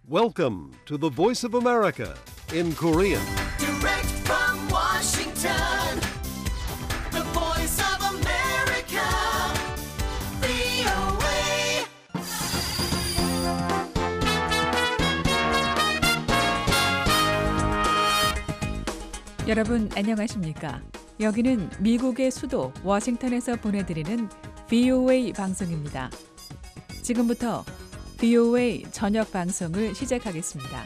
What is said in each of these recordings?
Welcome to the Voice of America in Korean. Direct from Washington, the voice of America, VOA. 여러분 안녕하십니까? 여기는 미국의 수도 워싱턴에서 보내드리는 VOA 방송입니다. 지금부터 VOA 저녁 방송을 시작하겠습니다.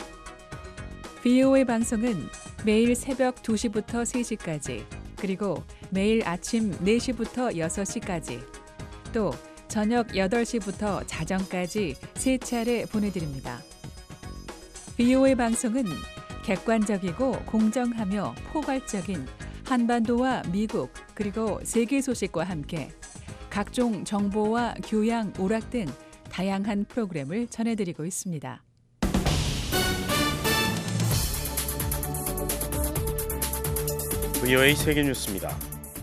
VOA 방송은 매일 새벽 2시부터 3시까지, 그리고 매일 아침 4시부터 6시까지, 또 저녁 8시부터 자정까지 3차례 보내드립니다. VOA 방송은 객관적이고 공정하며 포괄적인 한반도와 미국 그리고 세계 소식과 함께 각종 정보와 교양, 오락 등 다양한 프로그램을 전해드리고 있습니다. VOA 세계뉴스입니다.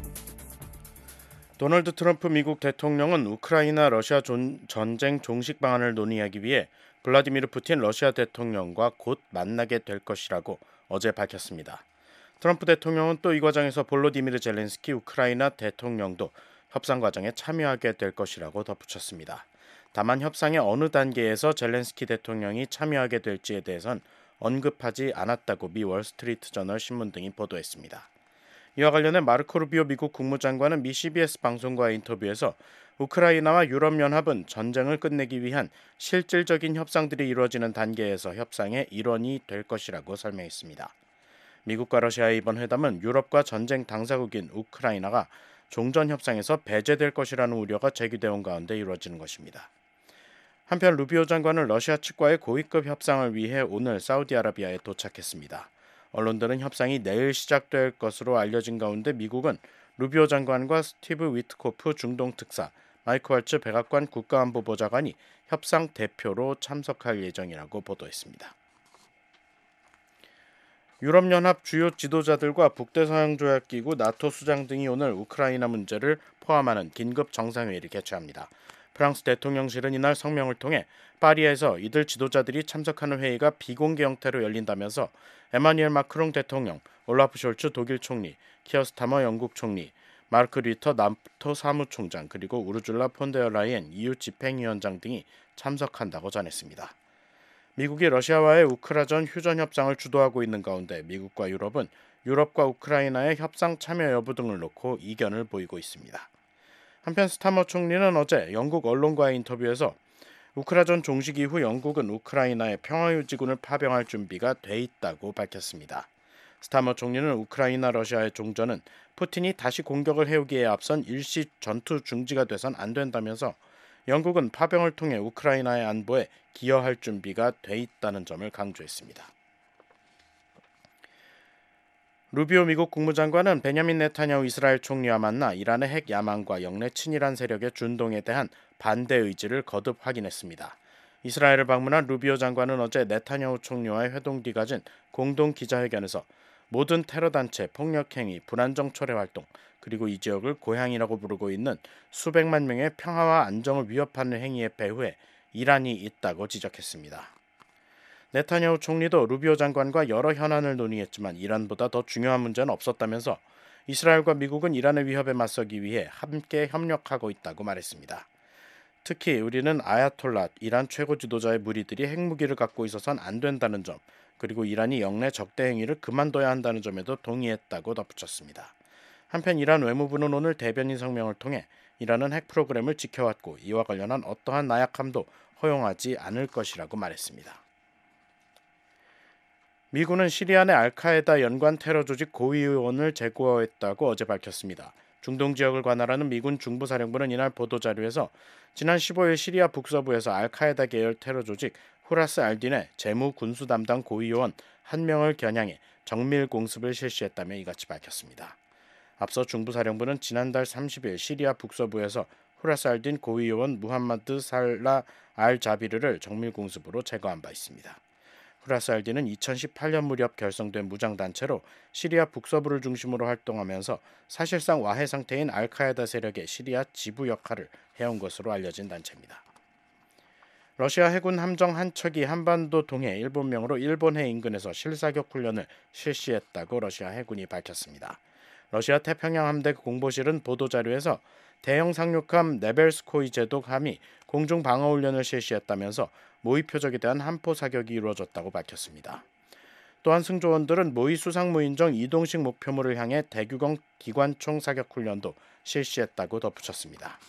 도널드 트럼프 미국 대통령은 우크라이나 러시아 전쟁 종식 방안을 논의하기 위해 블라디미르 푸틴 러시아 대통령과 곧 만나게 될 것이라고 어제 밝혔습니다. 트럼프 대통령은 또 이 과정에서 볼로디미르 젤렌스키 우크라이나 대통령도 협상 과정에 참여하게 될 것이라고 덧붙였습니다. 다만 협상의 어느 단계에서 젤렌스키 대통령이 참여하게 될지에 대해선 언급하지 않았다고 미 월스트리트 저널 신문 등이 보도했습니다. 이와 관련해 마르코 루비오 미국 국무장관은 미 CBS 방송과의 인터뷰에서 우크라이나와 유럽연합은 전쟁을 끝내기 위한 실질적인 협상들이 이루어지는 단계에서 협상의 일원이 될 것이라고 설명했습니다. 미국과 러시아의 이번 회담은 유럽과 전쟁 당사국인 우크라이나가 종전 협상에서 배제될 것이라는 우려가 제기되어 온 가운데 이루어지는 것입니다. 한편 루비오 장관은 러시아 측과의 고위급 협상을 위해 오늘 사우디아라비아에 도착했습니다. 언론들은 협상이 내일 시작될 것으로 알려진 가운데 미국은 루비오 장관과 스티브 위트코프 중동 특사, 마이크 왈츠 백악관 국가안보보좌관이 협상 대표로 참석할 예정이라고 보도했습니다. 유럽연합 주요 지도자들과 북대서양조약기구 나토 수장 등이 오늘 우크라이나 문제를 포함하는 긴급 정상회의를 개최합니다. 프랑스 대통령실은 이날 성명을 통해 파리에서 이들 지도자들이 참석하는 회의가 비공개 형태로 열린다면서 에마뉘엘 마크롱 대통령, 올라프 숄츠 독일 총리, 키어 스타머 영국 총리, 마르크 류터 나토 사무총장, 그리고 우르줄라 폰데어 라이엔 EU 집행위원장 등이 참석한다고 전했습니다. 미국이 러시아와의 우크라전 휴전 협상을 주도하고 있는 가운데 미국과 유럽은 유럽과 우크라이나의 협상 참여 여부 등을 놓고 이견을 보이고 있습니다. 한편 스타머 총리는 어제 영국 언론과의 인터뷰에서 우크라전 종식 이후 영국은 우크라이나에 평화유지군을 파병할 준비가 돼 있다고 밝혔습니다. 스타머 총리는 우크라이나 러시아의 종전은 푸틴이 다시 공격을 해오기에 앞선 일시 전투 중지가 돼선 안 된다면서 영국은 파병을 통해 우크라이나의 안보에 기여할 준비가 돼 있다는 점을 강조했습니다. 루비오 미국 국무장관은 베냐민 네타냐후 이스라엘 총리와 만나 이란의 핵 야망과 영내 친이란 세력의 준동에 대한 반대 의지를 거듭 확인했습니다. 이스라엘을 방문한 루비오 장관은 어제 네타냐후 총리와의 회동 뒤 가진 공동 기자회견에서 모든 테러단체, 폭력행위, 불안정 초래 활동, 그리고 이 지역을 고향이라고 부르고 있는 수백만 명의 평화와 안정을 위협하는 행위의 배후에 이란이 있다고 지적했습니다. 네타냐후 총리도 루비오 장관과 여러 현안을 논의했지만 이란보다 더 중요한 문제는 없었다면서 이스라엘과 미국은 이란의 위협에 맞서기 위해 함께 협력하고 있다고 말했습니다. 특히 우리는 아야톨라, 이란 최고 지도자의 무리들이 핵무기를 갖고 있어서는 안 된다는 점, 그리고 이란이 영내 적대 행위를 그만둬야 한다는 점에도 동의했다고 덧붙였습니다. 한편 이란 외무부는 오늘 대변인 성명을 통해 이란은 핵 프로그램을 지켜왔고 이와 관련한 어떠한 나약함도 허용하지 않을 것이라고 말했습니다. 미군은 시리아 내 알카에다 연관 테러 조직 고위의원을 제거했다고 어제 밝혔습니다. 중동 지역을 관할하는 미군 중부사령부는 이날 보도자료에서 지난 15일 시리아 북서부에서 알카에다 계열 테러 조직 후라스 알딘의 재무 군수 담당 고위요원 1명을 겨냥해 정밀 공습을 실시했다며 이같이 밝혔습니다. 앞서 중부사령부는 지난달 30일 시리아 북서부에서 후라스 알딘 고위요원 무함마드 살라 알 자비르를 정밀 공습으로 제거한 바 있습니다. 후라스 알딘은 2018년 무렵 결성된 무장단체로 시리아 북서부를 중심으로 활동하면서 사실상 와해 상태인 알카에다 세력의 시리아 지부 역할을 해온 것으로 알려진 단체입니다. 러시아 해군 함정 한 척이 한반도 동해 일본명으로 일본해 인근에서 실사격 훈련을 실시했다고 러시아 해군이 밝혔습니다. 러시아 태평양 함대 공보실은 보도자료에서 대형 상륙함 네벨스코이 제독함이 공중 방어 훈련을 실시했다면서 모의 표적에 대한 함포 사격이 이루어졌다고 밝혔습니다. 또한 승조원들은 모의 수상무인정 이동식 목표물을 향해 대규모 기관총 사격 훈련도 실시했다고 덧붙였습니다.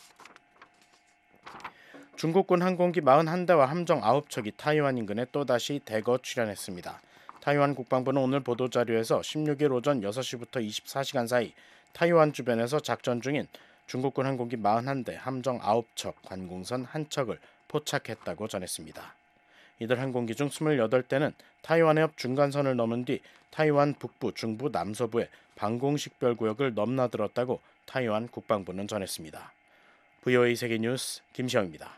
중국군 항공기 41대와 함정 9척이 타이완 인근에 또다시 대거 출현했습니다. 타이완 국방부는 오늘 보도자료에서 16일 오전 6시부터 24시간 사이 타이완 주변에서 작전 중인 중국군 항공기 41대, 함정 9척, 관공선 1척을 포착했다고 전했습니다. 이들 항공기 중 28대는 타이완해 옆 중간선을 넘은 뒤 타이완 북부, 중부, 남서부의 방공식별구역을 넘나들었다고 타이완 국방부는 전했습니다. VOA 세계뉴스 김시영입니다.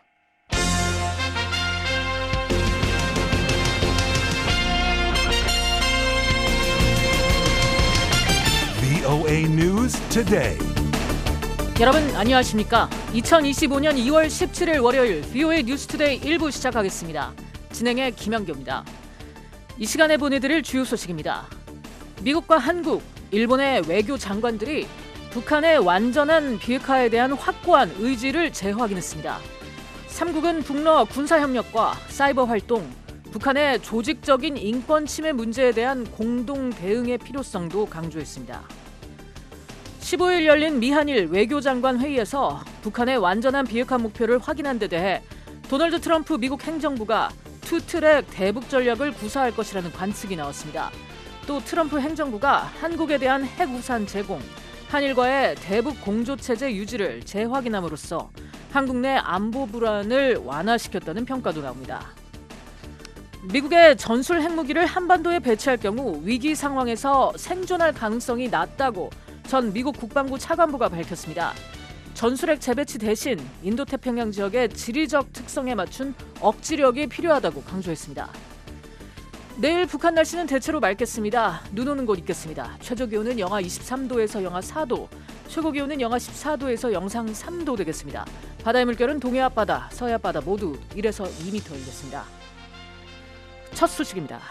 VOA News Today. 여러분 안녕하십니까? 2025년 2월 17일 월요일 VOA 뉴스투데이 1부 시작하겠습니다. 진행의 김현교입니다. 이 시간에 보내드릴 주요 소식입니다. 미국과 한국, 일본의 외교 장관들이 북한의 완전한 비핵화에 대한 확고한 의지를 재확인했습니다. 3국은 북러 군사협력과 사이버 활동, 북한의 조직적인 인권 침해 문제에 대한 공동 대응의 필요성도 강조했습니다. 15일 열린 미한일 외교장관 회의에서 북한의 완전한 비핵화 목표를 확인한 데 대해 도널드 트럼프 미국 행정부가 투트랙 대북 전략을 구사할 것이라는 관측이 나왔습니다. 또 트럼프 행정부가 한국에 대한 핵우산 제공, 한일과의 대북 공조체제 유지를 재확인함으로써 한국 내 안보 불안을 완화시켰다는 평가도 나옵니다. 미국의 전술 핵무기를 한반도에 배치할 경우 위기 상황에서 생존할 가능성이 낮다고 전 미국 국방부 차관보가 밝혔습니다. 전술핵 재배치 대신 인도태평양 지역의 지리적 특성에 맞춘 억지력이 필요하다고 강조했습니다. 내일 북한 날씨는 대체로 맑겠습니다. 눈 오는 곳 있겠습니다. 최저기온은 영하 23도에서 영하 4도, 최고기온은 영하 14도에서 영상 3도 되겠습니다. 바다의 물결은 동해 앞바다, 서해 앞바다 모두 1에서 2m 일겠습니다. 첫 소식입니다.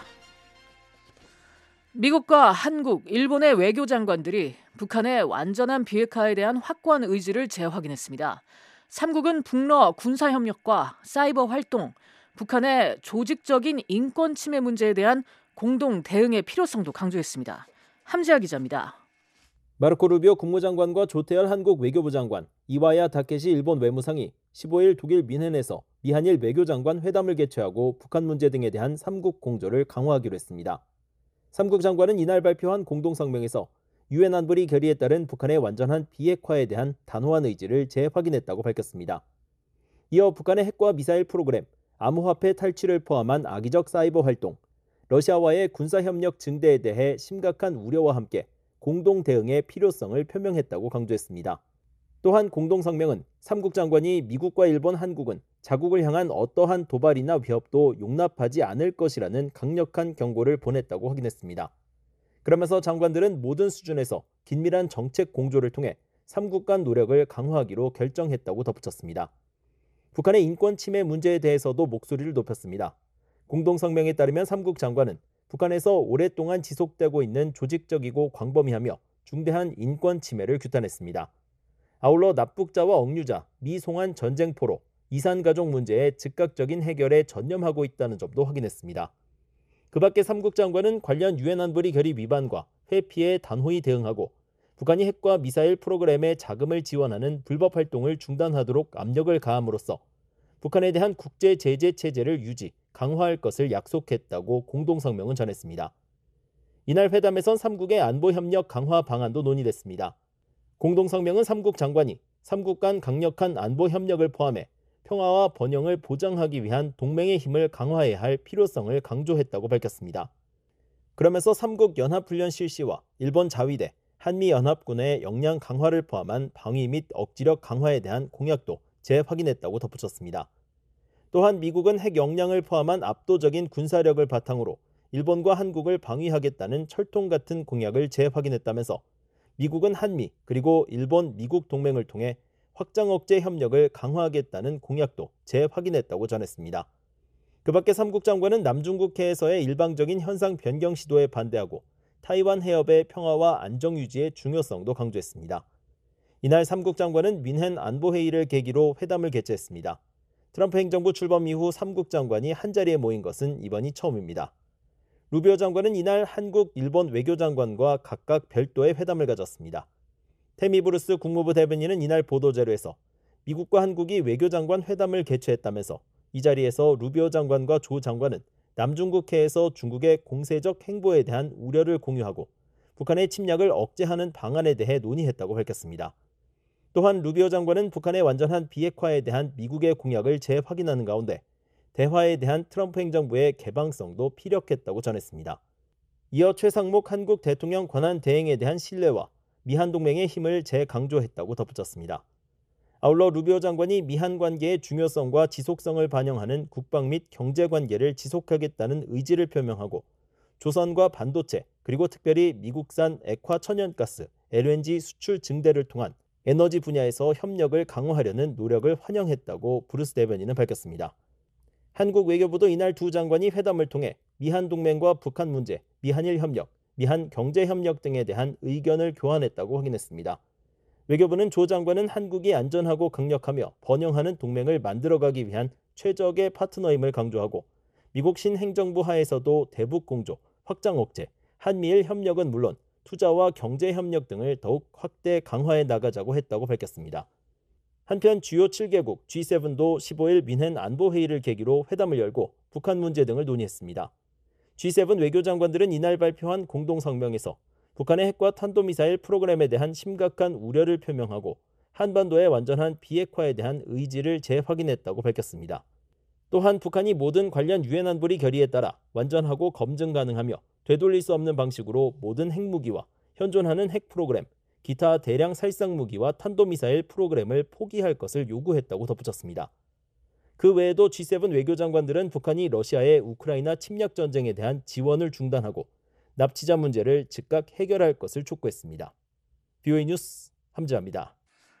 미국과 한국, 일본의 외교장관들이 북한의 완전한 비핵화에 대한 확고한 의지를 재확인했습니다. 3국은 북러 군사협력과 사이버 활동, 북한의 조직적인 인권 침해 문제에 대한 공동 대응의 필요성도 강조했습니다. 함지아 기자입니다. 마르코 루비오 국무장관과 조태열 한국 외교부 장관, 이와야 다케시 일본 외무상이 15일 독일 뮌헨에서 미한일 외교장관 회담을 개최하고 북한 문제 등에 대한 3국 공조를 강화하기로 했습니다. 3국 장관은 이날 발표한 공동성명에서 유엔 안보리 결의에 따른 북한의 완전한 비핵화에 대한 단호한 의지를 재확인했다고 밝혔습니다. 이어 북한의 핵과 미사일 프로그램, 암호화폐 탈취를 포함한 악의적 사이버 활동, 러시아와의 군사협력 증대에 대해 심각한 우려와 함께 공동 대응의 필요성을 표명했다고 강조했습니다. 또한 공동성명은 3국 장관이 미국과 일본, 한국은 자국을 향한 어떠한 도발이나 위협도 용납하지 않을 것이라는 강력한 경고를 보냈다고 확인했습니다. 그러면서 장관들은 모든 수준에서 긴밀한 정책 공조를 통해 3국 간 노력을 강화하기로 결정했다고 덧붙였습니다. 북한의 인권 침해 문제에 대해서도 목소리를 높였습니다. 공동성명에 따르면 3국 장관은 북한에서 오랫동안 지속되고 있는 조직적이고 광범위하며 중대한 인권 침해를 규탄했습니다. 아울러 납북자와 억류자, 미송환 전쟁포로, 이산가족 문제의 즉각적인 해결에 전념하고 있다는 점도 확인했습니다. 그 밖에 3국 장관은 관련 유엔 안보리 결의 위반과 회피에 단호히 대응하고 북한이 핵과 미사일 프로그램에 자금을 지원하는 불법 활동을 중단하도록 압력을 가함으로써 북한에 대한 국제 제재 체제를 유지, 강화할 것을 약속했다고 공동성명은 전했습니다. 이날 회담에선 3국의 안보협력 강화 방안도 논의됐습니다. 공동성명은 3국 장관이 3국 간 강력한 안보협력을 포함해 평화와 번영을 보장하기 위한 동맹의 힘을 강화해야 할 필요성을 강조했다고 밝혔습니다. 그러면서 3국 연합훈련 실시와 일본 자위대, 한미연합군의 역량 강화를 포함한 방위 및 억지력 강화에 대한 공약도 재확인했다고 덧붙였습니다. 또한 미국은 핵 역량을 포함한 압도적인 군사력을 바탕으로 일본과 한국을 방위하겠다는 철통 같은 공약을 재확인했다면서 미국은 한미 그리고 일본, 미국 동맹을 통해 확장 억제 협력을 강화하겠다는 공약도 재확인했다고 전했습니다. 그 밖에 삼국 장관은 남중국해에서의 일방적인 현상 변경 시도에 반대하고 타이완 해협의 평화와 안정 유지의 중요성도 강조했습니다. 이날 삼국 장관은 민헨 안보회의를 계기로 회담을 개최했습니다. 트럼프 행정부 출범 이후 삼국 장관이 한자리에 모인 것은 이번이 처음입니다. 루비오 장관은 이날 한국, 일본 외교장관과 각각 별도의 회담을 가졌습니다. 태미 브루스 국무부 대변인은 이날 보도자료에서 미국과 한국이 외교장관 회담을 개최했다면서 이 자리에서 루비오 장관과 조 장관은 남중국해에서 중국의 공세적 행보에 대한 우려를 공유하고 북한의 침략을 억제하는 방안에 대해 논의했다고 밝혔습니다. 또한 루비오 장관은 북한의 완전한 비핵화에 대한 미국의 공약을 재확인하는 가운데 대화에 대한 트럼프 행정부의 개방성도 피력했다고 전했습니다. 이어 최상목 한국 대통령 권한 대행에 대한 신뢰와 미한 동맹의 힘을 재강조했다고 덧붙였습니다. 아울러 루비오 장관이 미한 관계의 중요성과 지속성을 반영하는 국방 및 경제 관계를 지속하겠다는 의지를 표명하고 조선과 반도체 그리고 특별히 미국산 액화 천연가스, LNG 수출 증대를 통한 에너지 분야에서 협력을 강화하려는 노력을 환영했다고 브루스 대변인은 밝혔습니다. 한국 외교부도 이날 두 장관이 회담을 통해 미한 동맹과 북한 문제, 미한일 협력, 미한 경제 협력 등에 대한 의견을 교환했다고 확인했습니다. 외교부는 조 장관은 한국이 안전하고 강력하며 번영하는 동맹을 만들어가기 위한 최적의 파트너임을 강조하고 미국 신행정부 하에서도 대북 공조, 확장 억제, 한미일 협력은 물론 투자와 경제 협력 등을 더욱 확대 강화해 나가자고 했다고 밝혔습니다. 한편 주요 7개국 G7도 15일 민헨 안보회의를 계기로 회담을 열고 북한 문제 등을 논의했습니다. G7 외교장관들은 이날 발표한 공동성명에서 북한의 핵과 탄도미사일 프로그램에 대한 심각한 우려를 표명하고 한반도의 완전한 비핵화에 대한 의지를 재확인했다고 밝혔습니다. 또한 북한이 모든 관련 유엔 안보리 결의에 따라 완전하고 검증 가능하며 되돌릴 수 없는 방식으로 모든 핵무기와 현존하는 핵 프로그램, 기타 대량 살상 무기와 탄도미사일 프로그램을 포기할 것을 요구했다고 덧붙였습니다. 그 외에도 G7 외교장관들은 북한이 러시아의 우크라이나 침략 전쟁에 대한 지원을 중단하고 납치자 문제를 즉각 해결할 것을 촉구했습니다. VOA 뉴스 함지아입니다.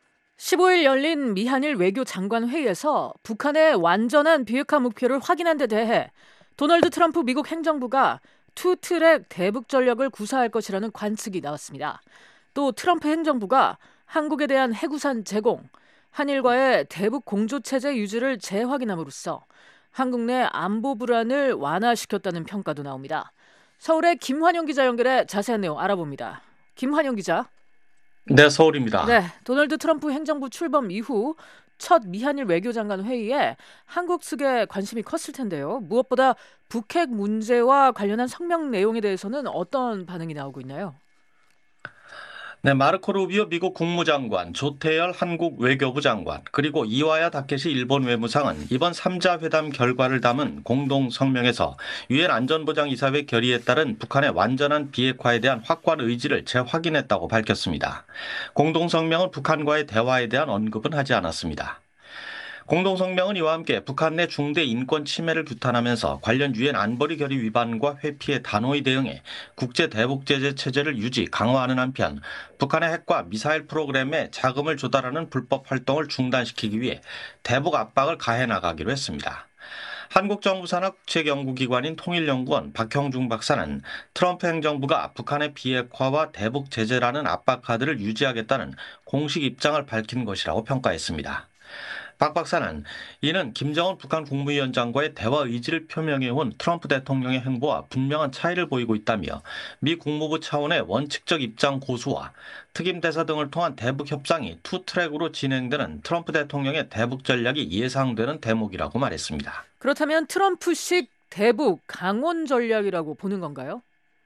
15일 열린 미한일 외교장관 회의에서 북한의 완전한 비핵화 목표를 확인한 데 대해 도널드 트럼프 미국 행정부가 투트랙 대북 전략을 구사할 것이라는 관측이 나왔습니다. 또 트럼프 행정부가 한국에 대한 해구산 제공, 한일과의 대북 공조체제 유지를 재확인함으로써 한국 내 안보 불안을 완화시켰다는 평가도 나옵니다. 서울의 김환영 기자 연결해 자세한 내용 알아봅니다. 김환영 기자. 네, 서울입니다. 네, 도널드 트럼프 행정부 출범 이후 첫 미한일 외교장관 회의에 한국 측에 관심이 컸을 텐데요. 무엇보다 북핵 문제와 관련한 성명 내용에 대해서는 어떤 반응이 나오고 있나요? 네, 마르코 루비오 미국 국무장관, 조태열 한국 외교부 장관, 그리고 이와야 다케시 일본 외무상은 이번 3자 회담 결과를 담은 공동 성명에서 유엔 안전보장이사회 결의에 따른 북한의 완전한 비핵화에 대한 확고한 의지를 재확인했다고 밝혔습니다. 공동 성명은 북한과의 대화에 대한 언급은 하지 않았습니다. 공동성명은 이와 함께 북한 내 중대 인권 침해를 규탄하면서 관련 유엔 안보리 결의 위반과 회피에 단호히 대응해 국제 대북 제재 체제를 유지 강화하는 한편 북한의 핵과 미사일 프로그램에 자금을 조달하는 불법 활동을 중단시키기 위해 대북 압박을 가해 나가기로 했습니다. 한국 정부 산하 국책연구기관인 통일연구원 박형중 박사는 트럼프 행정부가 북한의 비핵화와 대북 제재라는 압박 카드를 유지하겠다는 공식 입장을 밝힌 것이라고 평가했습니다. 박 박사는 이는 김정은 북한 국무위원장과의 대화 의지를 표명해온 트럼프 대통령의 행보와 분명한 차이를 보이고 있다며 미 국무부 차원의 원칙적 입장 고수와 특임 대사 등을 통한 대북 협상이 투트랙으로 진행되는 트럼프 대통령의 대북 전략이 예상되는 대목이라고 말했습니다. 그렇다면 트럼프식 대북 강원 전략이라고 보는 건가요?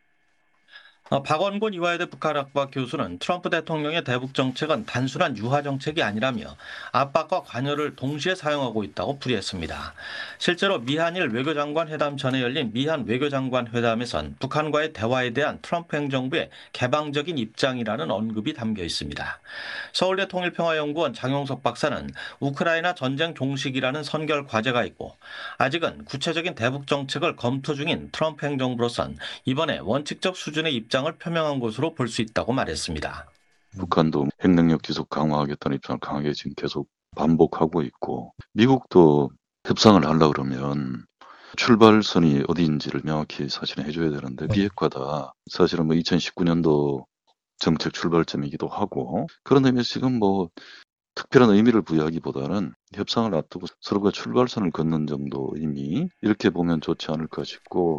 박원곤 이화여대 북한학과 교수는 트럼프 대통령의 대북 정책은 단순한 유화 정책이 아니라며 압박과 관여를 동시에 사용하고 있다고 풀이했습니다. 실제로 미한일 외교장관 회담 전에 열린 미한 외교장관 회담에선 북한과의 대화에 대한 트럼프 행정부의 개방적인 입장이라는 언급이 담겨 있습니다. 서울대 통일평화연구원 장용석 박사는 우크라이나 전쟁 종식이라는 선결 과제가 있고 아직은 구체적인 대북 정책을 검토 중인 트럼프 행정부로선 이번에 원칙적 수준의 입장을 표명한 것으로 볼 수 있다고 말했습니다. 북한도 핵능력 지속 강화하겠다는 입장을 강하게 지금 계속 반복하고 있고, 미국도 협상을 하려고 그러면 출발선이 어디인지를 명확히 사실은 해줘야 되는데 비핵화다. 사실은 2019년도 정책 출발점이기도 하고, 그런 의미에서 지금 특별한 의미를 부여하기보다는 협상을 앞두고 서로가 출발선을 걷는 정도 의미, 이렇게 보면 좋지 않을까 싶고.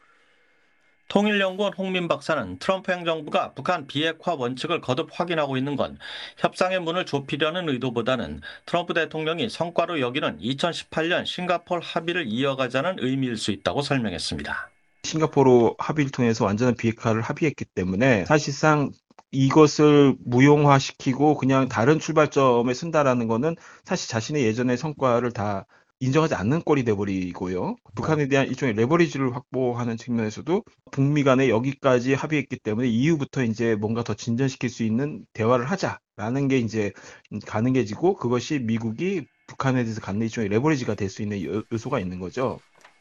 통일연구원 홍민 박사는 트럼프 행정부가 북한 비핵화 원칙을 거듭 확인하고 있는 건 협상의 문을 좁히려는 의도보다는 트럼프 대통령이 성과로 여기는 2018년 싱가포르 합의를 이어가자는 의미일 수 있다고 설명했습니다. 싱가포르 합의를 통해서 완전한 비핵화를 합의했기 때문에 사실상 이것을 무용화시키고 그냥 다른 출발점에 쓴다라는 거는 사실 자신의 예전의 성과를 다 인정하지 않는 꼴이 돼버리고요. 북한에 대한 일종의 레버리지를 확보하는 측면에서도 북미 간에 여기까지 합의했기 때문에 이후부터 이제 뭔가 더 진전시킬 수 있는 대화를 하자라는 게 이제 가능해지고, 그것이 미국이 북한에 대해서 갖는 일종의 레버리지가 될 수 있는 요소가 있는 거죠.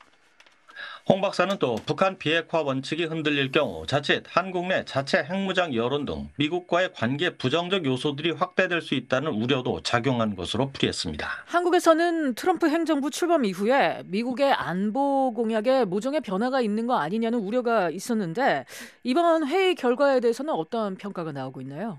홍 박사는 또 북한 비핵화 원칙이 흔들릴 경우 자칫 한국 내 자체 핵무장 여론 등 미국과의 관계 부정적 요소들이 확대될 수 있다는 우려도 작용한 것으로 풀이했습니다. 한국에서는 트럼프 행정부 출범 이후에 미국의 안보 공약에 모종의 변화가 있는 거 아니냐는 우려가 있었는데, 이번 회의 결과에 대해서는 어떤 평가가 나오고 있나요?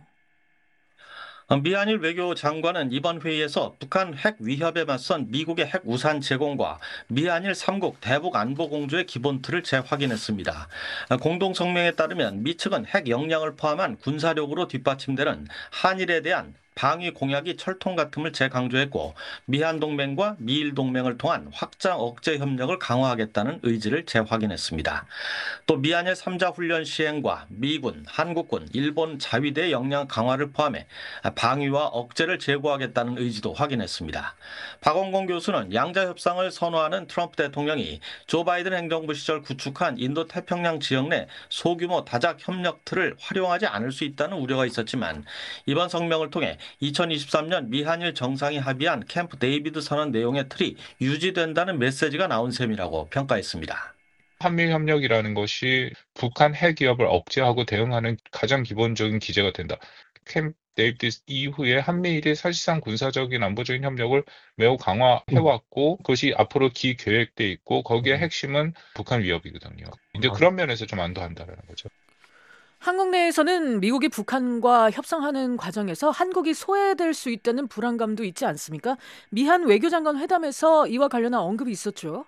미한일 외교장관은 이번 회의에서 북한 핵 위협에 맞선 미국의 핵 우산 제공과 미한일 3국 대북 안보 공조의 기본 틀을 재확인했습니다. 공동 성명에 따르면 미 측은 핵 역량을 포함한 군사력으로 뒷받침되는 한일에 대한 방위 공약이 철통 같음을 재강조했고, 미한 동맹과 미일 동맹을 통한 확장 억제 협력을 강화하겠다는 의지를 재확인했습니다. 또 미한일 3자 훈련 시행과 미군, 한국군, 일본 자위대 역량 강화를 포함해 방위와 억제를 제고하겠다는 의지도 확인했습니다. 박원공 교수는 양자 협상을 선호하는 트럼프 대통령이 조 바이든 행정부 시절 구축한 인도 태평양 지역 내 소규모 다작 협력 틀을 활용하지 않을 수 있다는 우려가 있었지만, 이번 성명을 통해 2023년 미한일 정상이 합의한 캠프 데이비드 선언 내용의 틀이 유지된다는 메시지가 나온 셈이라고 평가했습니다. 한미 협력이라는 것이 북한 핵 위협을 억제하고 대응하는 가장 기본적인 기제가 된다. 캠프 데이비드 이후에 한미일이 사실상 군사적인 안보적인 협력을 매우 강화해왔고, 그것이 앞으로 기계획돼 있고, 거기에 핵심은 북한 위협이거든요. 이제 그런 면에서 좀 안도한다는 거죠. 한국 내에서는 미국이 북한과 협상하는 과정에서 한국이 소외될 수 있다는 불안감도 있지 않습니까? 미한 외교장관 회담에서 이와 관련한 언급이 있었죠.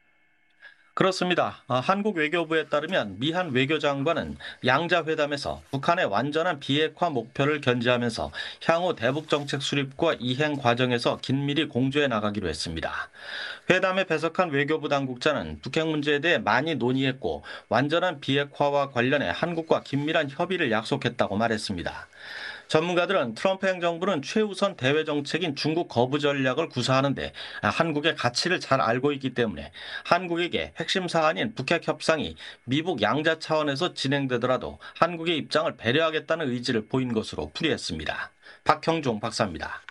그렇습니다. 한국 외교부에 따르면 미한 외교장관은 양자회담에서 북한의 완전한 비핵화 목표를 견지하면서 향후 대북정책 수립과 이행 과정에서 긴밀히 공조해 나가기로 했습니다. 회담에 배석한 외교부 당국자는 북핵 문제에 대해 많이 논의했고, 완전한 비핵화와 관련해 한국과 긴밀한 협의를 약속했다고 말했습니다. 전문가들은 트럼프 행정부는 최우선 대외 정책인 중국 거부 전략을 구사하는데 한국의 가치를 잘 알고 있기 때문에 한국에게 핵심 사안인 북핵 협상이 미북 양자 차원에서 진행되더라도 한국의 입장을 배려하겠다는 의지를 보인 것으로 풀이했습니다. 박형종 박사입니다.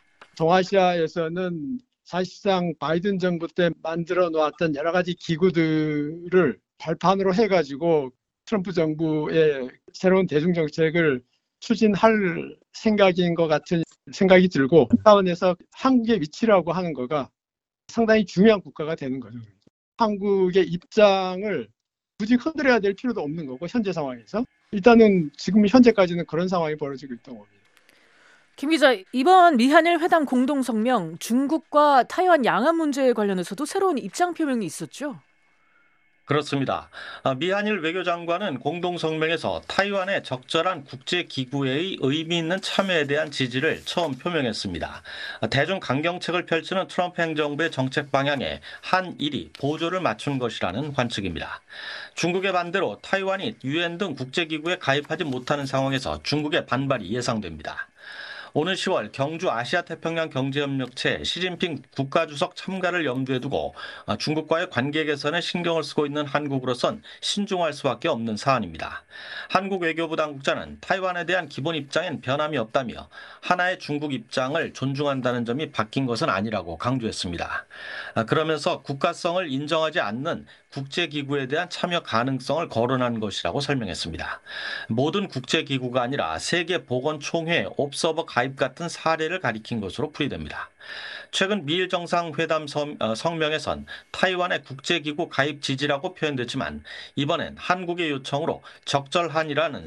동아시아에서는 사실상 바이든 정부 때 만들어 놓았던 여러 가지 기구들을 발판으로 해가지고 트럼프 정부의 새로운 대중정책을 추진할 생각인 것 같은 생각이 들고, 그 차원에서 한국의 위치라고 하는 거가 상당히 중요한 국가가 되는 거죠. 한국의 입장을 굳이 흔들어야 될 필요도 없는 거고, 현재 상황에서 일단은 지금 현재까지는 그런 상황이 벌어지고 있던 겁니다. 김 기자, 이번 미한일 회담 공동성명, 중국과 타이완 양안 문제에 관련해서도 새로운 입장 표명이 있었죠? 그렇습니다. 미한일 외교장관은 공동성명에서 타이완의 적절한 국제기구의 의미 있는 참여에 대한 지지를 처음 표명했습니다. 대중 강경책을 펼치는 트럼프 행정부의 정책 방향에 한일이 보조를 맞춘 것이라는 관측입니다. 중국의 반대로 타이완이 유엔 등 국제기구에 가입하지 못하는 상황에서 중국의 반발이 예상됩니다. 오는 10월 경주 아시아태평양 경제협력체 시진핑 국가주석 참가를 염두에 두고 중국과의 관계 개선에 신경을 쓰고 있는 한국으로선 신중할 수밖에 없는 사안입니다. 한국 외교부 당국자는 타이완에 대한 기본 입장엔 변함이 없다며 하나의 중국 입장을 존중한다는 점이 바뀐 것은 아니라고 강조했습니다. 그러면서 국가성을 인정하지 않는 국제기구에 대한 참여 가능성을 거론한 것이라고 설명했습니다. 모든 국제기구가 아니라 세계보건총회 옵서버 가입 같은 사례를 가리킨 것으로 풀이됩니다. 최근 미일 정상회담 성명에선 타이완의 국제기구 가입 지지라고 표현됐지만 이번엔 한국의 요청으로 적절한이라는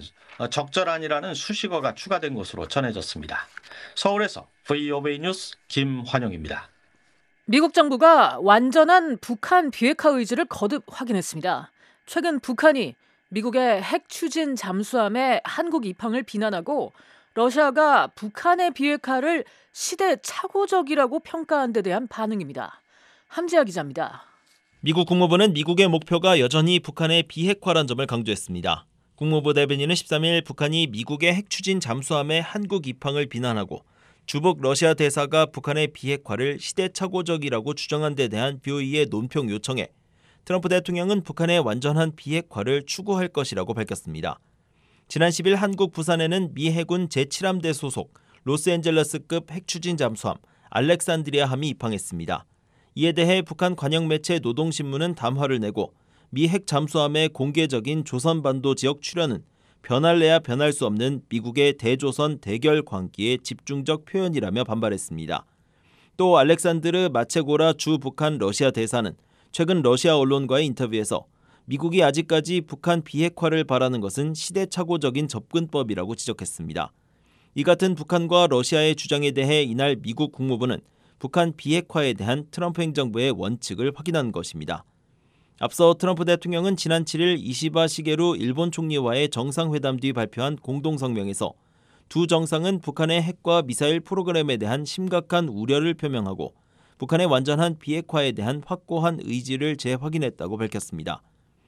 수식어가 추가된 것으로 전해졌습니다. 서울에서 VOA 뉴스 김환영입니다. 미국 정부가 완전한 북한 비핵화 의지를 거듭 확인했습니다. 최근 북한이 미국의 핵 추진 잠수함의 한국 입항을 비난하고 러시아가 북한의 비핵화를 시대착오적이라고 평가한 데 대한 반응입니다. 함지아 기자입니다. 미국 국무부는 미국의 목표가 여전히 북한의 비핵화란 점을 강조했습니다. 국무부 대변인은 13일 북한이 미국의 핵 추진 잠수함의 한국 입항을 비난하고 주북 러시아 대사가 북한의 비핵화를 시대착오적이라고 주장한 데 대한 BOE의 논평 요청에 트럼프 대통령은 북한의 완전한 비핵화를 추구할 것이라고 밝혔습니다. 지난 10일 한국 부산에는 미 해군 제7함대 소속 로스앤젤레스급 핵추진 잠수함 알렉산드리아함이 입항했습니다. 이에 대해 북한 관영 매체 노동신문은 담화를 내고 미 핵 잠수함의 공개적인 조선반도 지역 출현은 변할래야 변할 수 없는 미국의 대조선 대결 광기의 집중적 표현이라며 반발했습니다. 또 알렉산드르 마체고라 주 북한 러시아 대사는 최근 러시아 언론과의 인터뷰에서 미국이 아직까지 북한 비핵화를 바라는 것은 시대착오적인 접근법이라고 지적했습니다. 이 같은 북한과 러시아의 주장에 대해 이날 미국 국무부는 북한 비핵화에 대한 트럼프 행정부의 원칙을 확인한 것입니다. 앞서 트럼프 대통령은 지난 7일 이시바 시게루 일본 총리와의 정상회담 뒤 발표한 공동성명에서 두 정상은 북한의 핵과 미사일 프로그램에 대한 심각한 우려를 표명하고 북한의 완전한 비핵화에 대한 확고한 의지를 재확인했다고 밝혔습니다.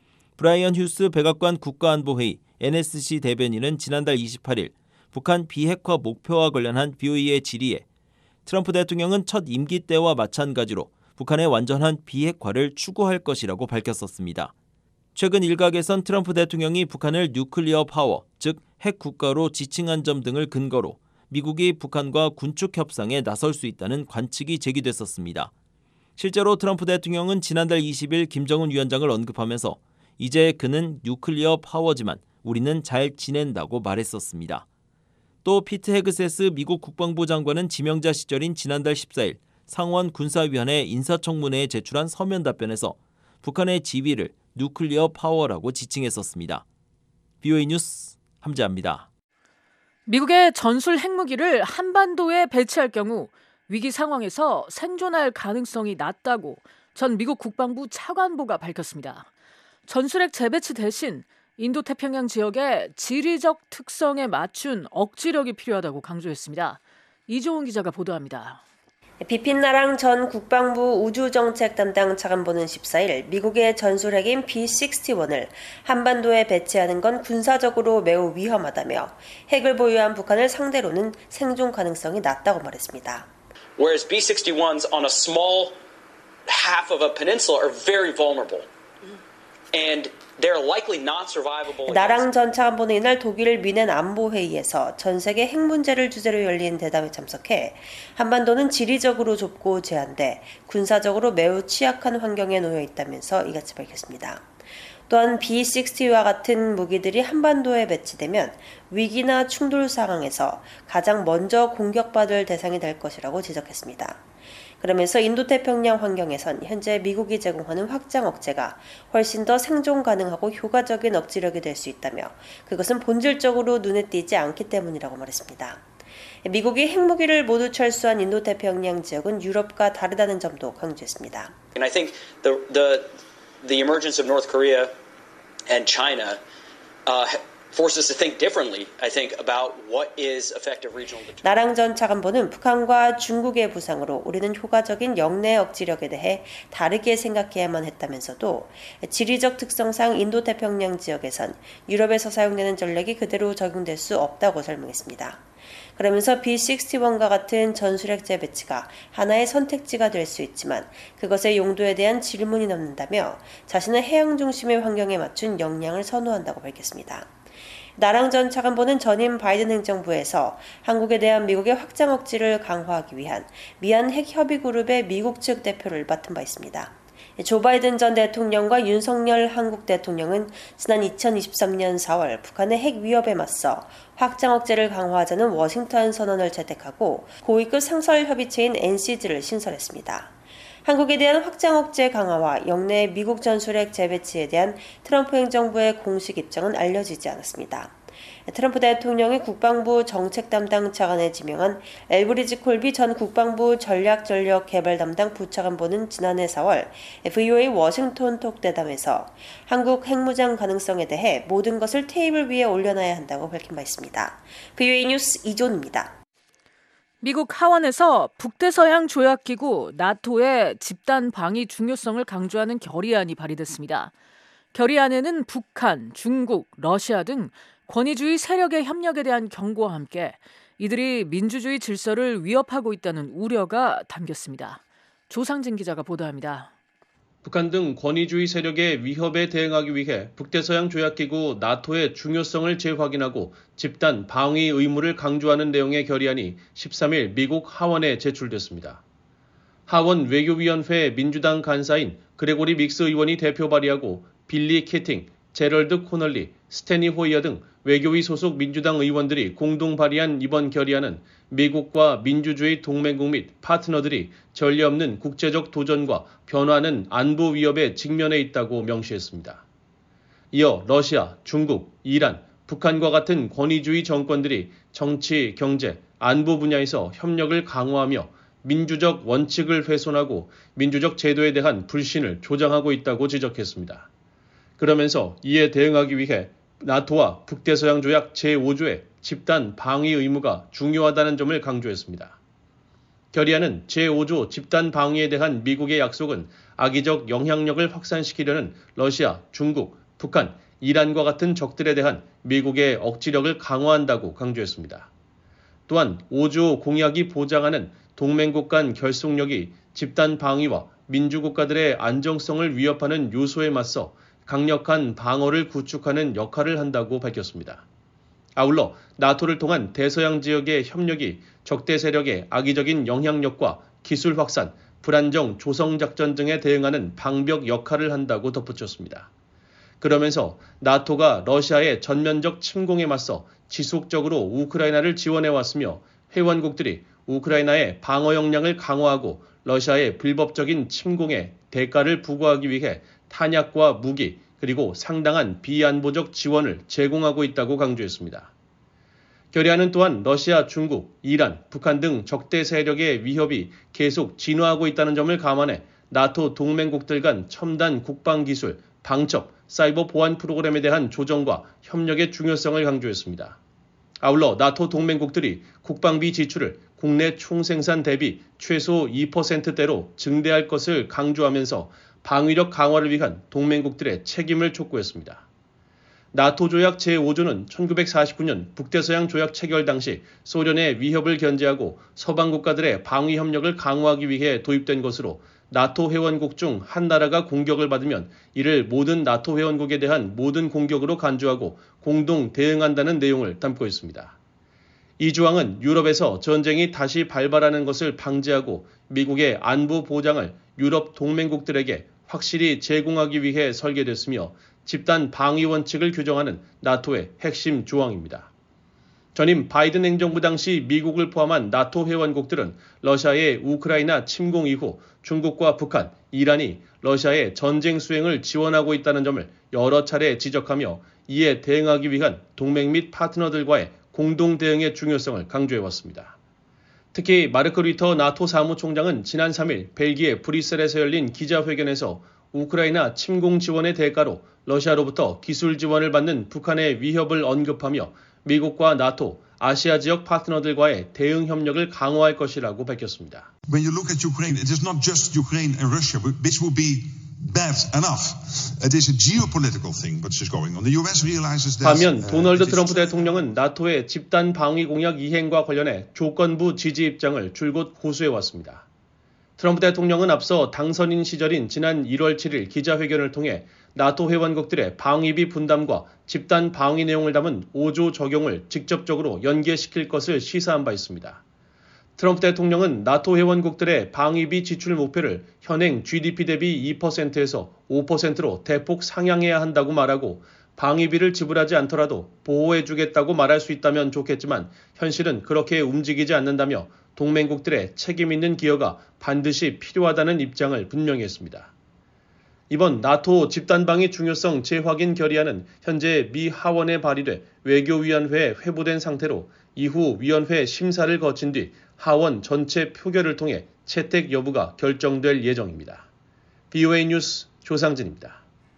브라이언 휴스 백악관 국가안보회의 NSC 대변인은 지난달 28일 북한 비핵화 목표와 관련한 BOE의 질의에 트럼프 대통령은 첫 임기 때와 마찬가지로 북한의 완전한 비핵화를 추구할 것이라고 밝혔었습니다. 최근 일각에선 트럼프 대통령이 북한을 뉴클리어 파워, 즉 핵 국가로 지칭한 점 등을 근거로 미국이 북한과 군축 협상에 나설 수 있다는 관측이 제기됐었습니다. 실제로 트럼프 대통령은 지난달 20일 김정은 위원장을 언급하면서 이제 그는 뉴클리어 파워지만 우리는 잘 지낸다고 말했었습니다. 또 피트 헤그세스 미국 국방부 장관은 지명자 시절인 지난달 14일 상원 군사위원회 인사청문회에 제출한 서면 답변에서 북한의 지위를 뉴클리어 파워라고 지칭했었습니다. BOE 뉴스 함지아입니다. 미국의 전술 핵무기를 한반도에 배치할 경우 위기 상황에서 생존할 가능성이 낮다고 전 미국 국방부 차관보가 밝혔습니다. 전술핵 재배치 대신 인도태평양 지역의 지리적 특성에 맞춘 억지력이 필요하다고 강조했습니다. 이종훈 기자가 보도합니다. 비핀 라랑 전 국방부 우주정책 담당 차관보는 14일 미국의 전술핵인 B-61을 한반도에 배치하는 건 군사적으로 매우 위험하다며 핵을 보유한 북한을 상대로는 생존 가능성이 낮다고 말했습니다. Whereas B-61s on a small half of a peninsula are very vulnerable. And 라랑 전 차관보는 이날 독일 뮌헨 안보회의에서 전 세계 핵 문제를 주제로 열린 대담에 참석해 한반도는 지리적으로 좁고 제한돼 군사적으로 매우 취약한 환경에 놓여 있다면서 이같이 밝혔습니다. 또한 B-60와 같은 무기들이 한반도에 배치되면 위기나 충돌 상황에서 가장 먼저 공격받을 대상이 될 것이라고 지적했습니다. 그러면서 인도태평양 환경에선 현재 미국이 제공하는 확장 억제가 훨씬 더 생존 가능하고 효과적인 억지력이 될 수 있다며 그것은 본질적으로 눈에 띄지 않기 때문이라고 말했습니다. 미국이 핵무기를 모두 철수한 인도태평양 지역은 유럽과 다르다는 점도 강조했습니다. And I think the emergence of North Korea and China force us to think differently, I think, about what is effective regional deterrence. 라랑 전 차관보는 북한과 중국의 부상으로 우리는 효과적인 영내 억지력에 대해 다르게 생각해야만 했다면서도 지리적 특성상 인도태평양 지역에선 유럽에서 사용되는 전략이 그대로 적용될 수 없다고 설명했습니다. 그러면서 B-61과 같은 전술핵 재배치가 하나의 선택지가 될 수 있지만 그것의 용도에 대한 질문이 남는다며 자신은 해양 중심의 환경에 맞춘 역량을 선호한다고 밝혔습니다. 라랑 전 차관보는 전임 바이든 행정부에서 한국에 대한 미국의 확장 억지를 강화하기 위한 미한 핵 협의 그룹의 미국 측 대표를 맡은 바 있습니다. 조 바이든 전 대통령과 윤석열 한국 대통령은 지난 2023년 4월 북한의 핵 위협에 맞서 확장 억제를 강화하자는 워싱턴 선언을 채택하고 고위급 상설 협의체인 NCG를 신설했습니다. 한국에 대한 확장 억제 강화와 영내 미국 전술핵 재배치에 대한 트럼프 행정부의 공식 입장은 알려지지 않았습니다. 트럼프 대통령이 국방부 정책 담당 차관에 지명한 엘브리지 콜비 전 국방부 전략 개발 담당 부차관보는 지난해 4월 VOA 워싱턴 톡 대담에서 한국 핵무장 가능성에 대해 모든 것을 테이블 위에 올려놔야 한다고 밝힌 바 있습니다. VOA 뉴스 이존입니다. 미국 하원에서 북대서양 조약기구 나토의 집단 방위 중요성을 강조하는 결의안이 발의됐습니다. 결의안에는 북한, 중국, 러시아 등 권위주의 세력의 협력에 대한 경고와 함께 이들이 민주주의 질서를 위협하고 있다는 우려가 담겼습니다. 조상진 기자가 보도합니다. 북한 등 권위주의 세력의 위협에 대응하기 위해 북대서양 조약기구 나토의 중요성을 재확인하고 집단 방위 의무를 강조하는 내용의 결의안이 13일 미국 하원에 제출됐습니다. 하원 외교위원회 민주당 간사인 그레고리 믹스 의원이 대표 발의하고 빌리 키팅, 제럴드 코널리, 스테니 호이어 등 외교위 소속 민주당 의원들이 공동 발의한 이번 결의안은 미국과 민주주의 동맹국 및 파트너들이 전례 없는 국제적 도전과 변화하는 안보 위협에 직면해 있다고 명시했습니다. 이어 러시아, 중국, 이란, 북한과 같은 권위주의 정권들이 정치, 경제, 안보 분야에서 협력을 강화하며 민주적 원칙을 훼손하고 민주적 제도에 대한 불신을 조장하고 있다고 지적했습니다. 그러면서 이에 대응하기 위해 나토와 북대서양 조약 제5조의 집단 방위 의무가 중요하다는 점을 강조했습니다. 결의안은 제5조 집단 방위에 대한 미국의 약속은 악의적 영향력을 확산시키려는 러시아, 중국, 북한, 이란과 같은 적들에 대한 미국의 억지력을 강화한다고 강조했습니다. 또한 5조 공약이 보장하는 동맹국 간 결속력이 집단 방위와 민주국가들의 안정성을 위협하는 요소에 맞서 강력한 방어를 구축하는 역할을 한다고 밝혔습니다. 아울러 나토를 통한 대서양 지역의 협력이 적대 세력의 악의적인 영향력과 기술 확산, 불안정 조성작전 등에 대응하는 방벽 역할을 한다고 덧붙였습니다. 그러면서 나토가 러시아의 전면적 침공에 맞서 지속적으로 우크라이나를 지원해왔으며 회원국들이 우크라이나의 방어 역량을 강화하고 러시아의 불법적인 침공에 대가를 부과하기 위해 탄약과 무기 그리고 상당한 비안보적 지원을 제공하고 있다고 강조했습니다. 결의안은 또한 러시아, 중국, 이란, 북한 등 적대 세력의 위협이 계속 진화하고 있다는 점을 감안해 나토 동맹국들 간 첨단 국방기술, 방첩, 사이버 보안 프로그램에 대한 조정과 협력의 중요성을 강조했습니다. 아울러 나토 동맹국들이 국방비 지출을 국내 총생산 대비 최소 2%대로 증대할 것을 강조하면서 방위력 강화를 위한 동맹국들의 책임을 촉구했습니다. 나토 조약 제5조는 1949년 북대서양 조약 체결 당시 소련의 위협을 견제하고 서방 국가들의 방위 협력을 강화하기 위해 도입된 것으로 나토 회원국 중 한 나라가 공격을 받으면 이를 모든 나토 회원국에 대한 모든 공격으로 간주하고 공동 대응한다는 내용을 담고 있습니다. 이 조항은 유럽에서 전쟁이 다시 발발하는 것을 방지하고 미국의 안보 보장을 유럽 동맹국들에게 확실히 제공하기 위해 설계됐으며 집단 방위 원칙을 규정하는 나토의 핵심 조항입니다. 전임 바이든 행정부 당시 미국을 포함한 나토 회원국들은 러시아의 우크라이나 침공 이후 중국과 북한, 이란이 러시아의 전쟁 수행을 지원하고 있다는 점을 여러 차례 지적하며 이에 대응하기 위한 동맹 및 파트너들과의 공동 대응의 중요성을 강조해왔습니다. 특히 마르크 리터 나토 사무총장은 지난 3일 벨기에 브뤼셀에서 열린 기자회견에서 우크라이나 침공 지원의 대가로 러시아로부터 기술 지원을 받는 북한의 위협을 언급하며 미국과 나토, 아시아 지역 파트너들과의 대응 협력을 강화할 것이라고 밝혔습니다. When you look at Ukraine, it is not just Ukraine and Russia, which would be bad enough. It is a geopolitical thing which is going on. The US realizes that. 반면 도널드 트럼프 대통령은 나토의 집단 방위 공약 이행과 관련해 조건부 지지 입장을 줄곧 호소해 왔습니다. 트럼프 대통령은 앞서 당선인 시절인 지난 1월 7일 기자회견을 통해 나토 회원국들의 방위비 분담과 집단 방위 내용을 담은 5조 적용을 직접적으로 연계시킬 것을 시사한 바 있습니다. 트럼프 대통령은 나토 회원국들의 방위비 지출 목표를 현행 GDP 대비 2%에서 5%로 대폭 상향해야 한다고 말하고 방위비를 지불하지 않더라도 보호해주겠다고 말할 수 있다면 좋겠지만 현실은 그렇게 움직이지 않는다며 동맹국들의 책임 있는 기여가 반드시 필요하다는 입장을 분명히 했습니다. 이번 나토 집단방위 중요성 재확인 결의안은 현재 미 하원에 발의돼 외교위원회에 회부된 상태로 이후 위원회 심사를 거친 뒤 하원 전체 표결을 통해 채택 여부가 결정될 예정입니다. BOA 뉴스 조상진입니다.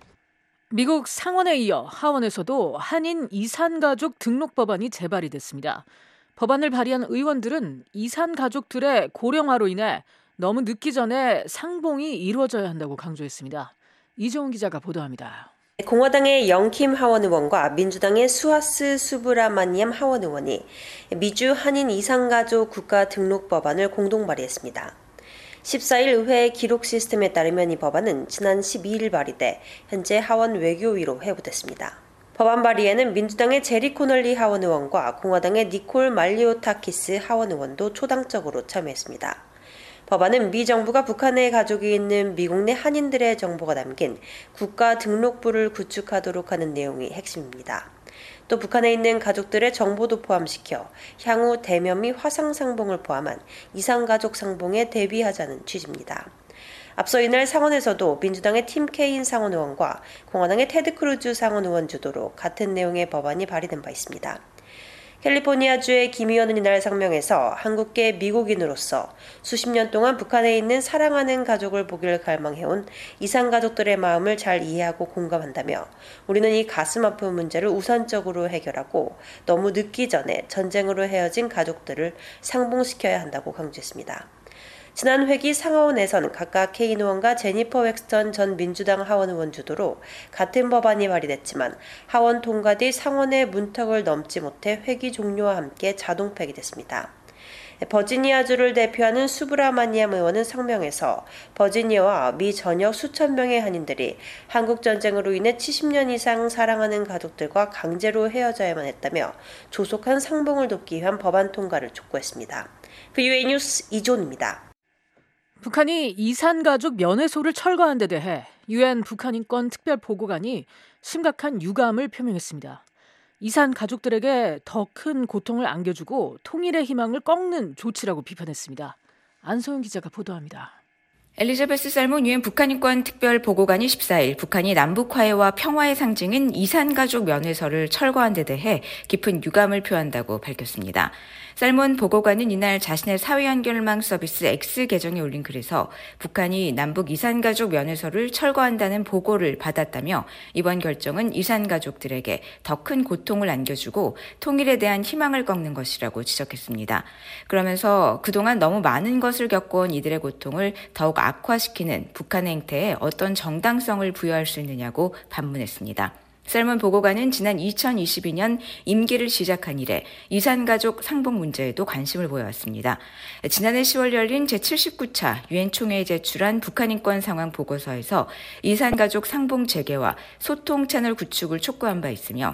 미국 상원에 이어 하원에서도 한인 이산가족 등록 법안이 재발이 됐습니다. 법안을 발의한 의원들은 이산가족들의 고령화로 인해 너무 늦기 전에 상봉이 이루어져야 한다고 강조했습니다. 이종훈 기자가 보도합니다. 공화당의 영킴 하원 의원과 민주당의 수하스 수브라마니암 하원 의원이 미주 한인 이산가족 국가 등록 법안을 공동 발의했습니다. 14일 의회 기록 시스템에 따르면 이 법안은 지난 12일 발의돼 현재 하원 외교위로 회부됐습니다. 법안 발의에는 민주당의 제리 코널리 하원 의원과 공화당의 니콜 말리오타키스 하원 의원도 초당적으로 참여했습니다. 법안은 미 정부가 북한에 가족이 있는 미국 내 한인들의 정보가 담긴 국가 등록부를 구축하도록 하는 내용이 핵심입니다. 또 북한에 있는 가족들의 정보도 포함시켜 향후 대면 및 화상 상봉을 포함한 이산가족 상봉에 대비하자는 취지입니다. 앞서 이날 상원에서도 민주당의 팀 케인 상원 의원과 공화당의 테드 크루즈 상원 의원 주도로 같은 내용의 법안이 발의된 바 있습니다. 캘리포니아주의 김 의원은 이날 성명에서 한국계 미국인으로서 수십 년 동안 북한에 있는 사랑하는 가족을 보길 갈망해온 이산가족들의 마음을 잘 이해하고 공감한다며 우리는 이 가슴 아픈 문제를 우선적으로 해결하고 너무 늦기 전에 전쟁으로 헤어진 가족들을 상봉시켜야 한다고 강조했습니다. 지난 회기 상하원에서는 각각 케인 의원과 제니퍼 웩스턴 전 민주당 하원 의원 주도로 같은 법안이 발의됐지만 하원 통과 뒤 상원의 문턱을 넘지 못해 회기 종료와 함께 자동 폐기됐습니다. 버지니아주를 대표하는 수브라마니암 의원은 성명에서 버지니아와 미 전역 수천 명의 한인들이 한국전쟁으로 인해 70년 이상 사랑하는 가족들과 강제로 헤어져야만 했다며 조속한 상봉을 돕기 위한 법안 통과를 촉구했습니다. BOA 뉴스 이존입니다. 북한이 이산가족 면회소를 철거한 데 대해 유엔 북한인권 특별보고관이 심각한 유감을 표명했습니다. 이산가족들에게 더 큰 고통을 안겨주고 통일의 희망을 꺾는 조치라고 비판했습니다. 안소영 기자가 보도합니다. 엘리자베스 살몬 유엔 북한인권 특별보고관이 14일 북한이 남북 화해와 평화의 상징인 이산가족 면회소를 철거한 데 대해 깊은 유감을 표한다고 밝혔습니다. 살몬 보고관은 이날 자신의 사회 연결망 서비스 X 계정에 올린 글에서 북한이 남북 이산가족 면회소를 철거한다는 보고를 받았다며 이번 결정은 이산가족들에게 더 큰 고통을 안겨주고 통일에 대한 희망을 꺾는 것이라고 지적했습니다. 그러면서 그동안 너무 많은 것을 겪어온 이들의 고통을 더욱 악화시키는 북한의 행태에 어떤 정당성을 부여할 수 있느냐고 반문했습니다. 살몬 보고관은 지난 2022년 임기를 시작한 이래 이산가족 상봉 문제에도 관심을 보여왔습니다. 지난해 10월 열린 제79차 유엔 총회에 제출한 북한 인권 상황 보고서에서 이산가족 상봉 재개와 소통 채널 구축을 촉구한 바 있으며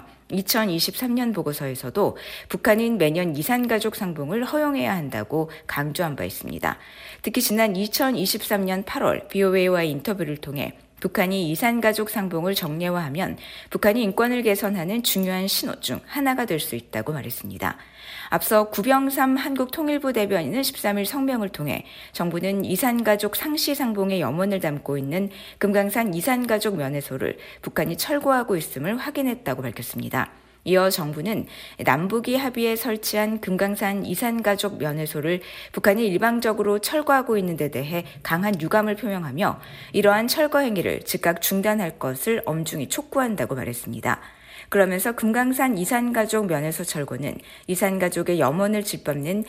2023년 보고서에서도 북한인 매년 이산가족 상봉을 허용해야 한다고 강조한 바 있습니다. 특히 지난 2023년 8월 BOA와의 인터뷰를 통해 북한이 이산가족 상봉을 정례화하면 북한이 인권을 개선하는 중요한 신호 중 하나가 될 수 있다고 말했습니다. 앞서 구병삼 한국통일부 대변인은 13일 성명을 통해 정부는 이산가족 상시 상봉의 염원을 담고 있는 금강산 이산가족 면회소를 북한이 철거하고 있음을 확인했다고 밝혔습니다. 이어 정부는 남북이 합의해 설치한 금강산 이산가족 면회소를 북한이 일방적으로 철거하고 있는 데 대해 강한 유감을 표명하며 이러한 철거 행위를 즉각 중단할 것을 엄중히 촉구한다고 말했습니다. 그러면서 금강산 이산가족 면회소 철거는 이산가족의 염원을 짓밟는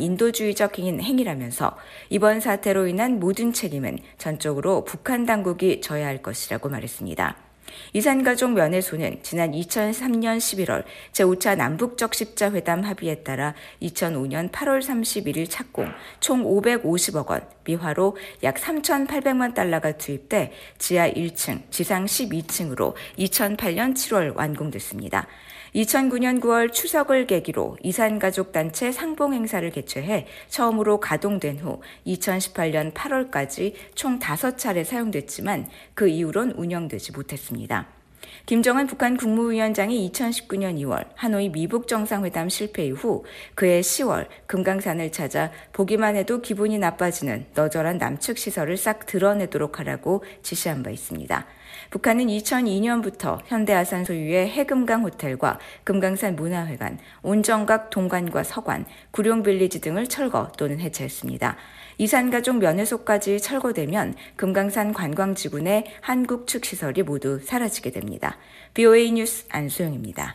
반인도주의적 행위라면서 이번 사태로 인한 모든 책임은 전적으로 북한 당국이 져야 할 것이라고 말했습니다. 이산가족 면회소는 지난 2003년 11월 제5차 남북적 십자회담 합의에 따라 2005년 8월 31일 착공, 총 550억 원, 미화로 약 3,800만 달러가 투입돼 지하 1층, 지상 12층으로 2008년 7월 완공됐습니다. 2009년 9월 추석을 계기로 이산가족단체 상봉행사를 개최해 처음으로 가동된 후 2018년 8월까지 총 5차례 사용됐지만 그 이후론 운영되지 못했습니다. 김정은 북한 국무위원장이 2019년 2월 하노이 미북 정상회담 실패 이후 그해 10월 금강산을 찾아 보기만 해도 기분이 나빠지는 너절한 남측 시설을 싹 드러내도록 하라고 지시한 바 있습니다. 북한은 2002년부터 현대아산 소유의 해금강 호텔과 금강산 문화회관, 온정각 동관과 서관, 구룡빌리지 등을 철거 또는 해체했습니다. 이산가족 면회소까지 철거되면 금강산 관광지구 내 한국 측 시설이 모두 사라지게 됩니다. BOA 뉴스 안소영입니다.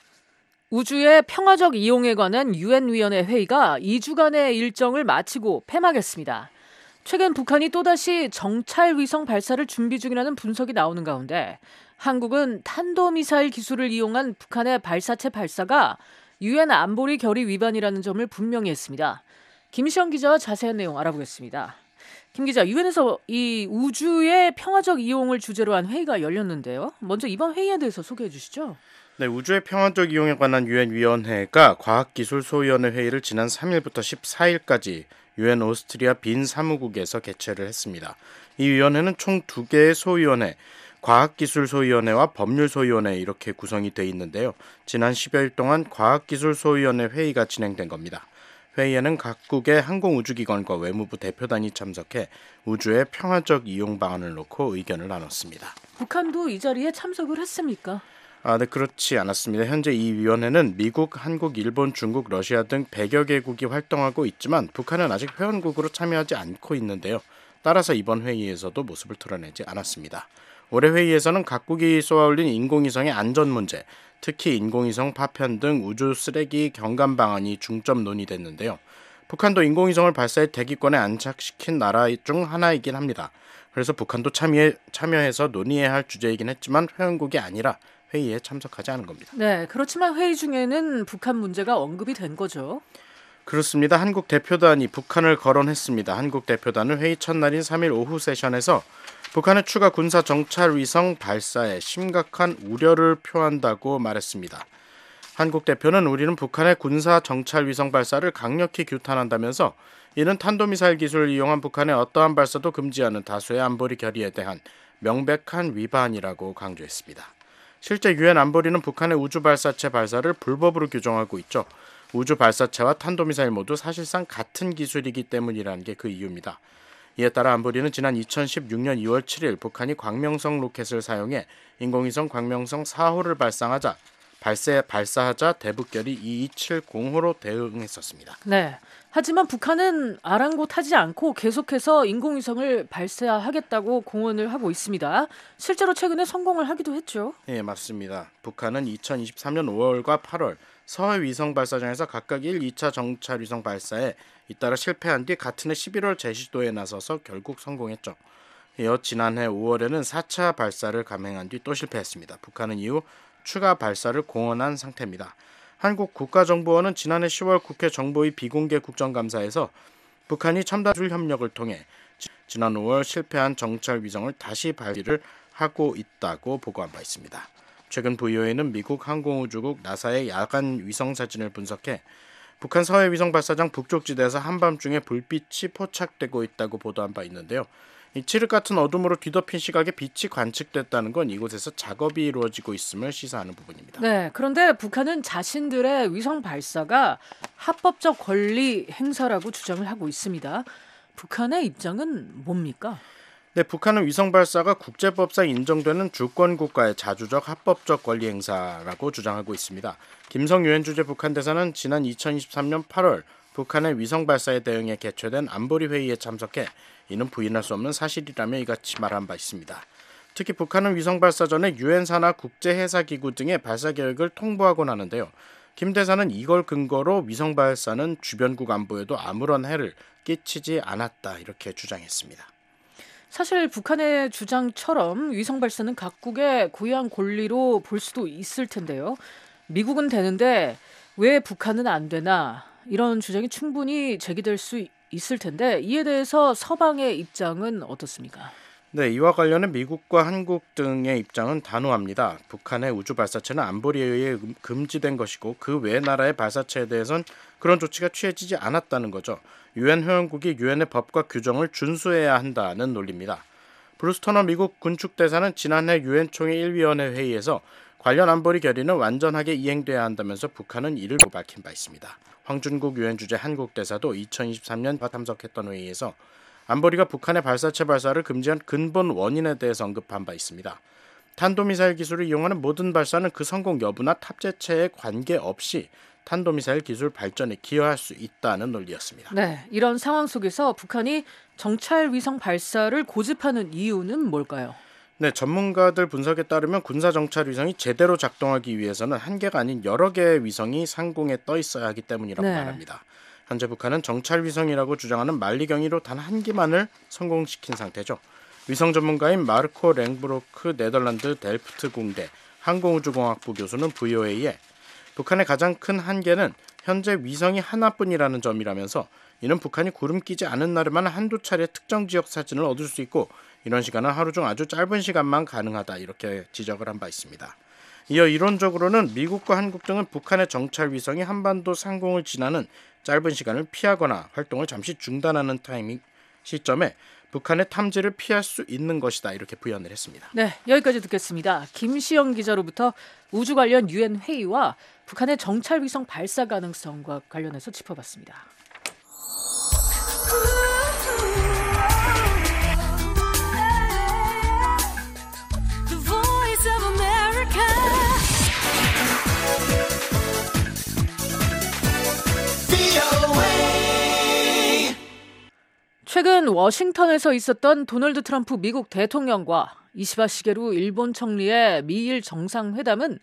우주의 평화적 이용에 관한 유엔위원회 회의가 2주간의 일정을 마치고 폐막했습니다. 최근 북한이 또다시 정찰 위성 발사를 준비 중이라는 분석이 나오는 가운데 한국은 탄도미사일 기술을 이용한 북한의 발사체 발사가 유엔 안보리 결의 위반이라는 점을 분명히 했습니다. 김시영 기자와 자세한 내용 알아보겠습니다. 김 기자, 유엔에서 이 우주의 평화적 이용을 주제로 한 회의가 열렸는데요. 먼저 이번 회의에 대해서 소개해 주시죠. 네, 우주의 평화적 이용에 관한 유엔 위원회가 과학기술소위원회 회의를 지난 3일부터 14일까지 유엔 오스트리아 빈 사무국에서 개최를 했습니다. 이 위원회는 총 2개의 소위원회, 과학기술소위원회와 법률소위원회 이렇게 구성이 돼 있는데요. 지난 10여일 동안 과학기술소위원회 회의가 진행된 겁니다. 회의에는 각국의 항공우주기관과 외무부 대표단이 참석해 우주의 평화적 이용 방안을 놓고 의견을 나눴습니다. 북한도 이 자리에 참석을 했습니까? 네, 그렇지 않았습니다. 현재 이 위원회는 미국, 한국, 일본, 중국, 러시아 등 100여 개국이 활동하고 있지만 북한은 아직 회원국으로 참여하지 않고 있는데요. 따라서 이번 회의에서도 모습을 드러내지 않았습니다. 올해 회의에서는 각국이 쏘아올린 인공위성의 안전 문제, 특히 인공위성 파편 등 우주 쓰레기 경감 방안이 중점 논의됐는데요. 북한도 인공위성을 발사해 대기권에 안착시킨 나라 중 하나이긴 합니다. 그래서 북한도 참여해서 논의해야 할 주제이긴 했지만 회원국이 아니라 회의에 참석하지 않은 겁니다. 네, 그렇지만 회의 중에는 북한 문제가 언급이 된 거죠. 그렇습니다. 한국 대표단이 북한을 거론했습니다. 한국 대표단은 회의 첫날인 3일 오후 세션에서 북한의 추가 군사 정찰 위성 발사에 심각한 우려를 표한다고 말했습니다. 한국 대표는 우리는 북한의 군사 정찰 위성 발사를 강력히 규탄한다면서 이는 탄도미사일 기술을 이용한 북한의 어떠한 발사도 금지하는 다수의 안보리 결의에 대한 명백한 위반이라고 강조했습니다. 실제 유엔 안보리는 북한의 우주 발사체 발사를 불법으로 규정하고 있죠. 우주 발사체와 탄도미사일 모두 사실상 같은 기술이기 때문이라는 게 그 이유입니다. 이에 따라 안보리는 지난 2016년 2월 7일 북한이 광명성 로켓을 사용해 인공위성 광명성 4호를 발사하자 대북결의 2270호로 대응했었습니다. 네. 하지만 북한은 아랑곳하지 않고 계속해서 인공위성을 발사하겠다고 공언을 하고 있습니다. 실제로 최근에 성공을 하기도 했죠. 네, 맞습니다. 북한은 2023년 5월과 8월 서해 위성 발사장에서 각각 1, 2차 정찰 위성 발사에 잇따라 실패한 뒤 같은 해 11월 재시도에 나서서 결국 성공했죠. 이어 지난해 5월에는 4차 발사를 감행한 뒤 또 실패했습니다. 북한은 이후 추가 발사를 공언한 상태입니다. 한국 국가정보원은 지난해 10월 국회 정보위 비공개 국정감사에서 북한이 첨단기술 협력을 통해 지난 5월 실패한 정찰 위성을 다시 발기를 하고 있다고 보고한 바 있습니다. 최근 VOA는 미국 항공우주국 나사의 야간 위성 사진을 분석해 북한 서해 위성 발사장 북쪽 지대에서 한밤중에 불빛이 포착되고 있다고 보도한 바 있는데요. 이 칠흑 같은 어둠으로 뒤덮인 시각에 빛이 관측됐다는 건 이곳에서 작업이 이루어지고 있음을 시사하는 부분입니다. 네, 그런데 북한은 자신들의 위성 발사가 합법적 권리 행사라고 주장을 하고 있습니다. 북한의 입장은 뭡니까? 네, 북한은 위성 발사가 국제법상 인정되는 주권 국가의 자주적 합법적 권리 행사라고 주장하고 있습니다. 김성 유엔 주재 북한 대사는 지난 2023년 8월 북한의 위성 발사에 대응해 개최된 안보리 회의에 참석해 이는 부인할 수 없는 사실이라며 이같이 말한 바 있습니다. 특히 북한은 위성 발사 전에 유엔 산하 국제해사기구 등의 발사 계획을 통보하곤 하는데요. 김 대사는 이걸 근거로 위성 발사는 주변국 안보에도 아무런 해를 끼치지 않았다 이렇게 주장했습니다. 사실 북한의 주장처럼 위성 발사는 각국의 고유한 권리로 볼 수도 있을 텐데요. 미국은 되는데 왜 북한은 안 되나 이런 주장이 충분히 제기될 수 있을 텐데 이에 대해서 서방의 입장은 어떻습니까? 네, 이와 관련해 미국과 한국 등의 입장은 단호합니다. 북한의 우주 발사체는 안보리에 의해 금지된 것이고 그 외 나라의 발사체에 대해선 그런 조치가 취해지지 않았다는 거죠. 유엔 회원국이 유엔의 법과 규정을 준수해야 한다는 논리입니다. 브루스 터너 미국 군축대사는 지난해 유엔 총회 1위원회 회의에서 관련 안보리 결의는 완전하게 이행돼야 한다면서 북한은 이를 밝힌 바 있습니다. 황준국 유엔 주재 한국 대사도 2023년 참석했던 회의에서 안보리가 북한의 발사체 발사를 금지한 근본 원인에 대해서 언급한 바 있습니다. 탄도미사일 기술을 이용하는 모든 발사는 그 성공 여부나 탑재체에 관계없이 탄도미사일 기술 발전에 기여할 수 있다는 논리였습니다. 네, 이런 상황 속에서 북한이 정찰 위성 발사를 고집하는 이유는 뭘까요? 네, 전문가들 분석에 따르면 군사 정찰 위성이 제대로 작동하기 위해서는 한 개가 아닌 여러 개의 위성이 상공에 떠 있어야 하기 때문이라고 말합니다. 현재 북한은 정찰 위성이라고 주장하는 만리경이로 단 한 기만을 성공시킨 상태죠. 위성 전문가인 마르코 랭브로크 네덜란드 델프트 공대 항공우주공학부 교수는 VOA에 북한의 가장 큰 한계는 현재 위성이 하나뿐이라는 점이라면서 이는 북한이 구름 끼지 않은 날에만 한두 차례 특정 지역 사진을 얻을 수 있고 이런 시간은 하루 중 아주 짧은 시간만 가능하다 이렇게 지적을 한 바 있습니다. 이어 이론적으로는 미국과 한국 등은 북한의 정찰 위성이 한반도 상공을 지나는 짧은 시간을 피하거나 활동을 잠시 중단하는 타이밍 시점에 북한의 탐지를 피할 수 있는 것이다 이렇게 부연을 했습니다. 네, 여기까지 듣겠습니다. 김시영 기자로부터 우주 관련 유엔 회의와 북한의 정찰 위성 발사 가능성과 관련해서 짚어봤습니다. The Voice of America. 최근 워싱턴에서 있었던 도널드 트럼프 미국 대통령과 이시바 시게루 일본 총리의 미일 정상회담은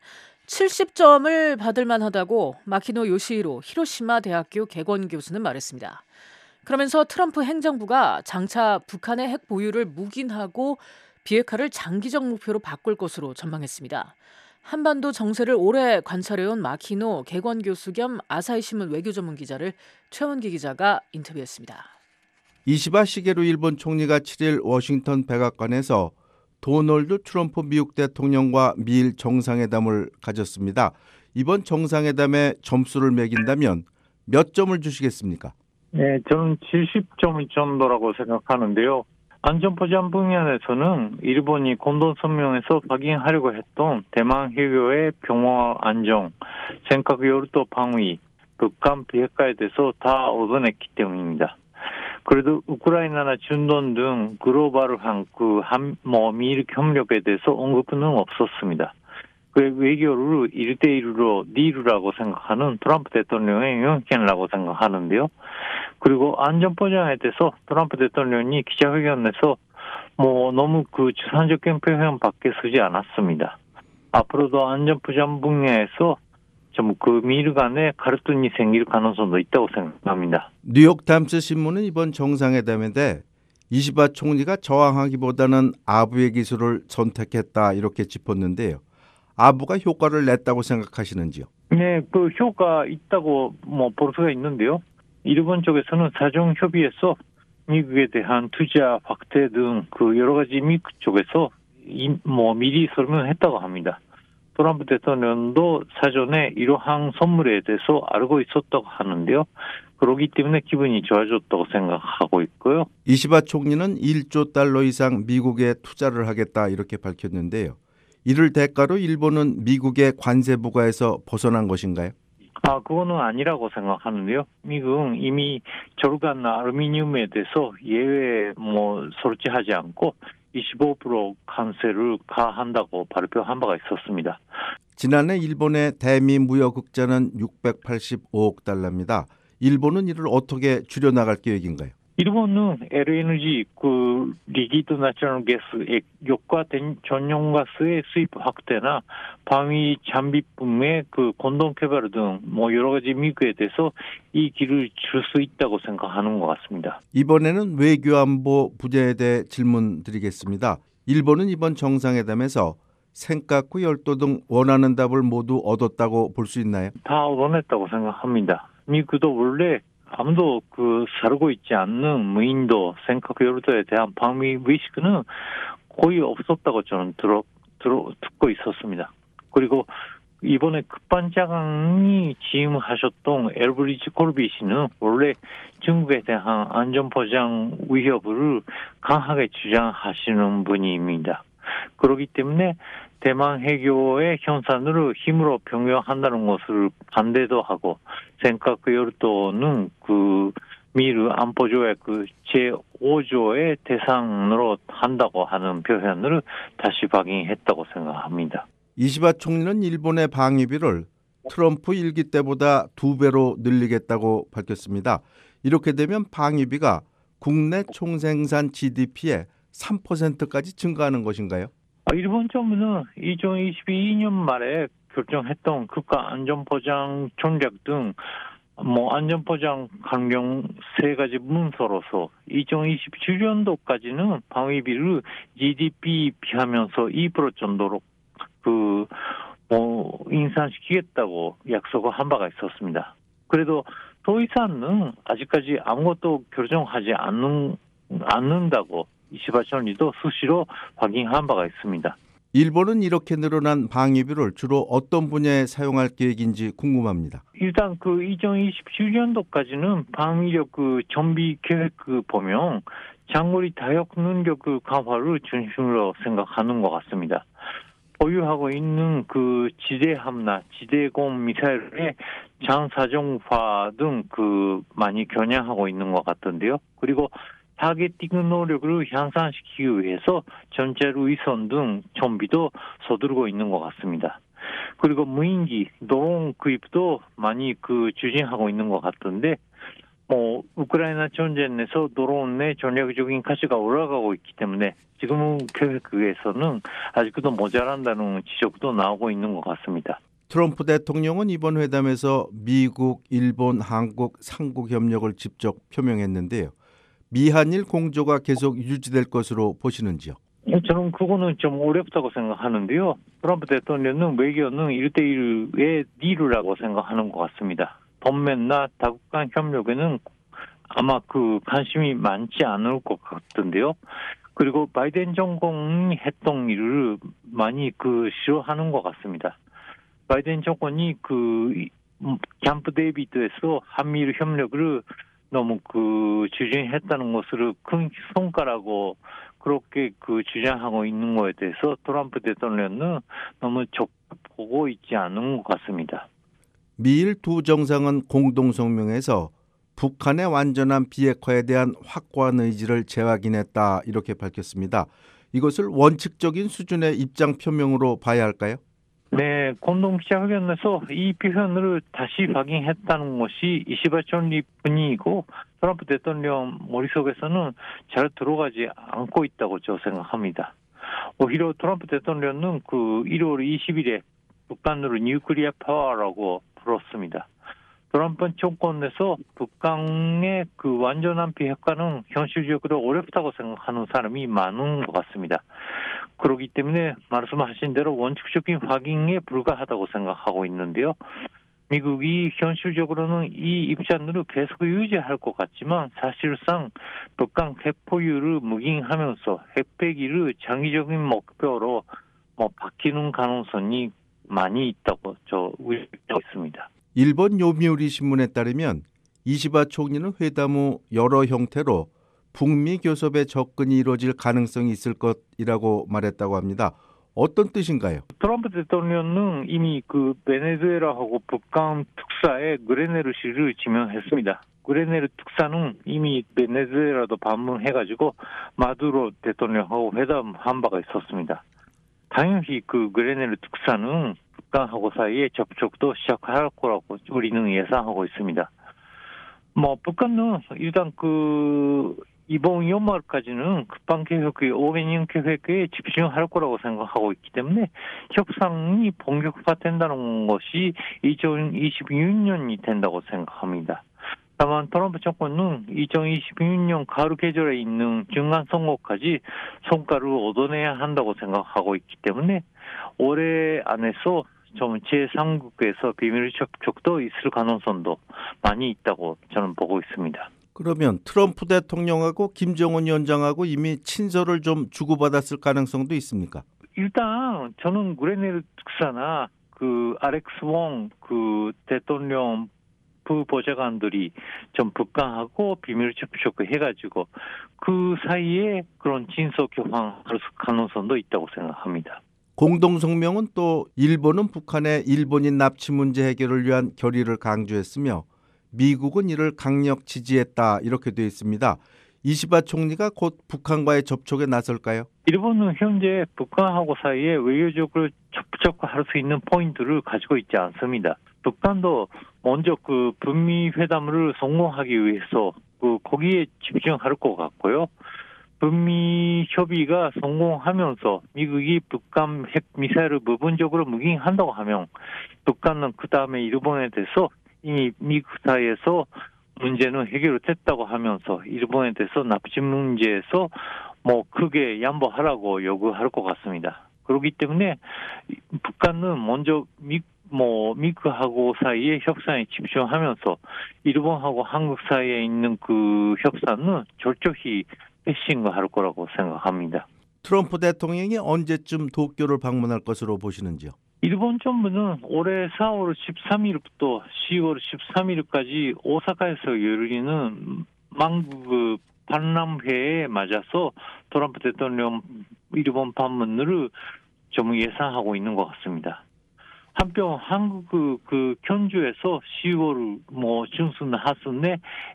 70점을 받을 만하다고 마키노 요시히로 히로시마 대학교 개건 교수는 말했습니다. 그러면서 트럼프 행정부가 장차 북한의 핵 보유를 묵인하고 비핵화를 장기적 목표로 바꿀 것으로 전망했습니다. 한반도 정세를 오래 관찰해온 마키노 개건 교수 겸 아사히신문 외교 전문 기자를 최원기 기자가 인터뷰했습니다. 이시바 시게루 일본 총리가 7일 워싱턴 백악관에서 도널드 트럼프 미국 대통령과 미일 정상회담을 가졌습니다. 이번 정상회담에 점수를 매긴다면 몇 점을 주시겠습니까? 네, 저는 70점 정도라고 생각하는데요. 안전보장 분야에서는 일본이 공동성명에서 확인하려고 했던 대만 해교의 평화 안정,尖閣 열도 방위, 북한 비핵화에 대해서 다 얻어냈기 때문입니다. 그래도 우크라이나나 중동 등 글로벌한 미일 협력에 대해서 언급은 없었습니다. 그 외교를 1대1로 딜이라고 생각하는 트럼프 대통령의 영향이라고 생각하는데요. 그리고 안전보장에 대해서 트럼프 대통령이 기자회견에서 너무 주관적인 표현밖에 쓰지 않았습니다. 앞으로도 안전보장 분야에서 좀 미일 간의 갈등이 생길 가능성도 있다고 생각합니다. 뉴욕타임스 신문은 이번 정상회담인데 이시바 총리가 저항하기보다는 아부의 기술을 선택했다 이렇게 짚었는데요. 아부가 효과를 냈다고 생각하시는지요? 네, 그 효과 있다고 볼 수가 있는데요. 일본 쪽에서는 사정 협의에서 미국에 대한 투자 확대 등 여러 가지 미국 쪽에서 미리 설명했다고 합니다. 트럼프 대통령도 사전에 이러한 선물에 대해서 알고 있었다고 하는데요. 그렇기 때문에 기분이 좋아졌다고 생각하고 있고요. 이시바 총리는 1조 달러 이상 미국에 투자를 하겠다 이렇게 밝혔는데요. 이를 대가로 일본은 미국의 관세 부과에서 벗어난 것인가요? 그거는 아니라고 생각하는데요. 미국은 이미 절간나 알루미늄에 대해서 예외 설치하지 않고 25% 관세를 가한다고 발표한 바가 있었습니다. 지난해 일본의 대미 무역 흑자는 685억 달러입니다. 일본은 이를 어떻게 줄여나갈 계획인가요? 일본은 LNG, 리퀴드 내추럴 가스, 액과 전용가스의 수입 확대나 방위 장비품의 공동 개발 등 여러 가지 미국에 대해서 이 길을 줄 수 있다고 생각하는 것 같습니다. 이번에는 외교안보 분야에 대해 질문 드리겠습니다. 일본은 이번 정상회담에서 센카쿠 열도 등 원하는 답을 모두 얻었다고 볼 수 있나요? 다 얻어냈다고 생각합니다. 미국도 원래 아무도 살고 있지 않는 무인도, 생각 요르도에 대한 방위 의식은 거의 없었다고 저는 듣고 있었습니다. 그리고 이번에 급반장이 취임하셨던 엘브리지 콜비 씨는 원래 중국에 대한 안전보장 위협을 강하게 주장하시는 분입니다. 그렇기 때문에 대만 해교의 현상을 힘으로 변경한다는 것을 반대도 하고, 생각 요르도는 미르 안보조약 제5조의 대상으로 한다고 하는 표현을 다시 박인했다고 생각합니다. 이시바 총리는 일본의 방위비를 트럼프 일기 때보다 2배로 늘리겠다고 밝혔습니다. 이렇게 되면 방위비가 국내 총생산 GDP의 3%까지 증가하는 것인가요? 일본 정부는 2022년 말에 결정했던 국가안전보장 전략 등 안전보장 강경 3가지 문서로서 2027년도까지는 방위비를 GDP 비하면서 2% 정도로 인상시키겠다고 약속을 한 바가 있었습니다. 그래도 더 이상은 아직까지 아무것도 결정하지 않는다고 이시바 총리도 수시로 확인한 바가 있습니다. 일본은 이렇게 늘어난 방위비를 주로 어떤 분야에 사용할 계획인지 궁금합니다. 일단 2027년도까지는 방위력 정비 계획 보면 장거리 다역 능력 강화를 중심으로 생각하는 것 같습니다. 보유하고 있는 지대함나 지대공 미사일의 장사정화 등 많이 겨냥하고 있는 것 같던데요. 그리고 타겟팅 노력을 향상시키기 위해서 전체 위선 등 정비도 서두르고 있는 것 같습니다. 그리고 무인기, 드론 구입도 많이 추진하고 있는 것 같던데, 우크라이나 전쟁에서 드론의 전략적인 가치가 올라가고 있기 때문에 지금 계획에서는 아직도 모자란다는 지적도 나오고 있는 것 같습니다. 트럼프 대통령은 이번 회담에서 미국, 일본, 한국, 삼국 협력을 직접 표명했는데요. 미한일 공조가 계속 유지될 것으로 보시는지요? 저는 그거는 좀 어렵다고 생각하는데요. 트럼프 대통령은 외교는 1대1의 딜이라고 생각하는 것 같습니다. 동맹나 다국 간 협력에는 아마 관심이 많지 않을 것 같은데요. 그리고 바이든 정권이 했던 일을 많이 싫어하는 것 같습니다. 바이든 정권이 캠프 데이비드에서 한미일 협력을 너무 추진했다는 것을 큰 성과라고 그렇게 주장하고 있는 것에 대해서 트럼프 대통령은 너무 적극 보고 있지 않은 것 같습니다. 미일 두 정상은 공동 성명에서 북한의 완전한 비핵화에 대한 확고한 의지를 재확인했다 이렇게 밝혔습니다. 이것을 원칙적인 수준의 입장 표명으로 봐야 할까요? 네, 공동 기자회견에서 이 표현을 다시 확인했다는 것이 이시바 총리 분이고 트럼프 대통령 머릿속에서는 잘 들어가지 않고 있다고 저 생각합니다. 오히려 트럼프 대통령은 1월 20일에 북한으로 뉴클리어 파워라고 불렀습니다. 트럼프 정권에서 북한의 완전한 비핵화는 현실적으로 어렵다고 생각하는 사람이 많은 것 같습니다. 그렇기 때문에 말씀하신 대로 원칙적인 확인에 불과하다고 생각하고 있는데요. 미국이 현실적으로는 이 입장을 계속 유지할 것 같지만 사실상 북한 핵 보유를 묵인하면서 핵 폐기를 장기적인 목표로 바뀌는 가능성이 많이 있다고 저 의심하고 있습니다. 일본 요미우리 신문에 따르면 이시바 총리는 회담 후 여러 형태로 북미 교섭에 접근이 이루어질 가능성이 있을 것이라고 말했다고 합니다. 어떤 뜻인가요? 트럼프 대통령은 이미 베네수엘라하고 북한 특사에 그레네르 씨를 지명했습니다. 그레네르 특사는 이미 베네수엘라도 방문해가지고 마두로 대통령하고 회담한 바가 있었습니다. 당연히 그레네르 특사는 북한하고 사이에 접촉도 시작할 거라고 우리는 예상하고 있습니다. 북한은 일단 이번 연말까지는 국방개혁의 5개년 계획에 집중할 거라고 생각하고 있기 때문에 협상이 본격화된다는 것이 2026년이 된다고 생각합니다. 다만 트럼프 정권은 2026년 가을 계절에 있는 중간선거까지 성과를 얻어내야 한다고 생각하고 있기 때문에 올해 안에서 좀 제3국에서 비밀 접촉도 있을 가능성도 많이 있다고 저는 보고 있습니다. 그러면 트럼프 대통령하고 김정은 위원장하고 이미 친서를 좀 주고받았을 가능성도 있습니까? 일단 저는 그레네르 특사나 그 알렉스 웡 그 대통령 부보좌관들이 좀 북한하고 비밀 접촉해가지고 그 사이에 그런 친서 교환할 가능성도 있다고 생각합니다. 공동성명은 또 일본은 북한의 일본인 납치 문제 해결을 위한 결의를 강조했으며 미국은 이를 강력 지지했다 이렇게 되어 있습니다. 이시바 총리가 곧 북한과의 접촉에 나설까요? 일본은 현재 북한하고 사이에 외교적으로 접촉할 수 있는 포인트를 가지고 있지 않습니다. 북한도 먼저 그 북미 회담을 성공하기 위해서 거기에 집중할 것 같고요. 북미 협의가 성공하면서 미국이 북한 핵 미사일을 부분적으로 무기한다고 하면 북한은 그 다음에 일본에 대해서 이미 미국 사이에서 문제는 해결됐다고 하면서 일본에 대해서 납치 문제에서 크게 양보하라고 요구할 것 같습니다. 그렇기 때문에 북한은 먼저 미국하고 사이의 협상에 집중하면서 일본하고 한국 사이에 있는 그 협상은 철저히 패싱할 거라고 생각합니다. 트럼프 대통령이 언제쯤 도쿄를 방문할 것으로 보시는지요? 일본 정부는 올해 4월 13일부터 10월 13일까지 오사카에서 열리는 만국 반람회에 맞아서 트럼프 대통령 일본 방문을 좀 예상하고 있는 것 같습니다. 한편 한국 그 견주에서 10월 중순 하순에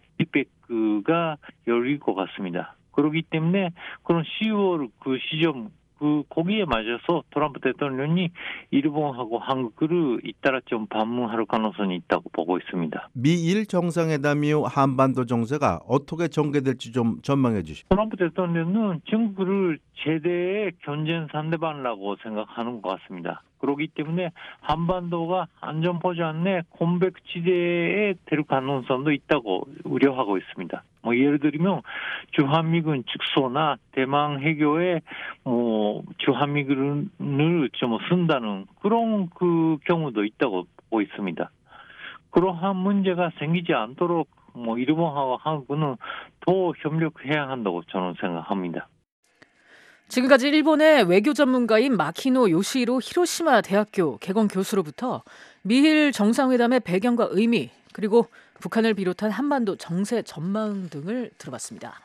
빅백가 열릴 것 같습니다. 그렇기 때문에 그런 10월 그 시점 거기에 맞아서 트럼프 대통령이 일본하고 한국을 잇따라 좀 방문할 가능성이 있다고 보고 있습니다. 미일 정상회담 이후 한반도 정세가 어떻게 전개될지 좀 전망해 주시죠. 트럼프 대통령은 중국을 최대의 경쟁 상대방이라고 생각하는 것 같습니다. 그렇기 때문에 한반도가 안전보장의 공백지대에 될 가능성도 있다고 우려하고 있습니다. 예를 들면 주한미군 축소나 대만 해교에 주한미군을 좀 쓴다는 그런 그 경우도 있다고 보고 있습니다. 그러한 문제가 생기지 않도록 일본하고 한국은 더 협력해야 한다고 저는 생각합니다. 지금까지 일본의 외교 전문가인 마키노 요시히로 히로시마 대학교 개건 교수로부터 미일 정상회담의 배경과 의미 그리고 북한을 비롯한 한반도 정세 전망 등을 들어봤습니다.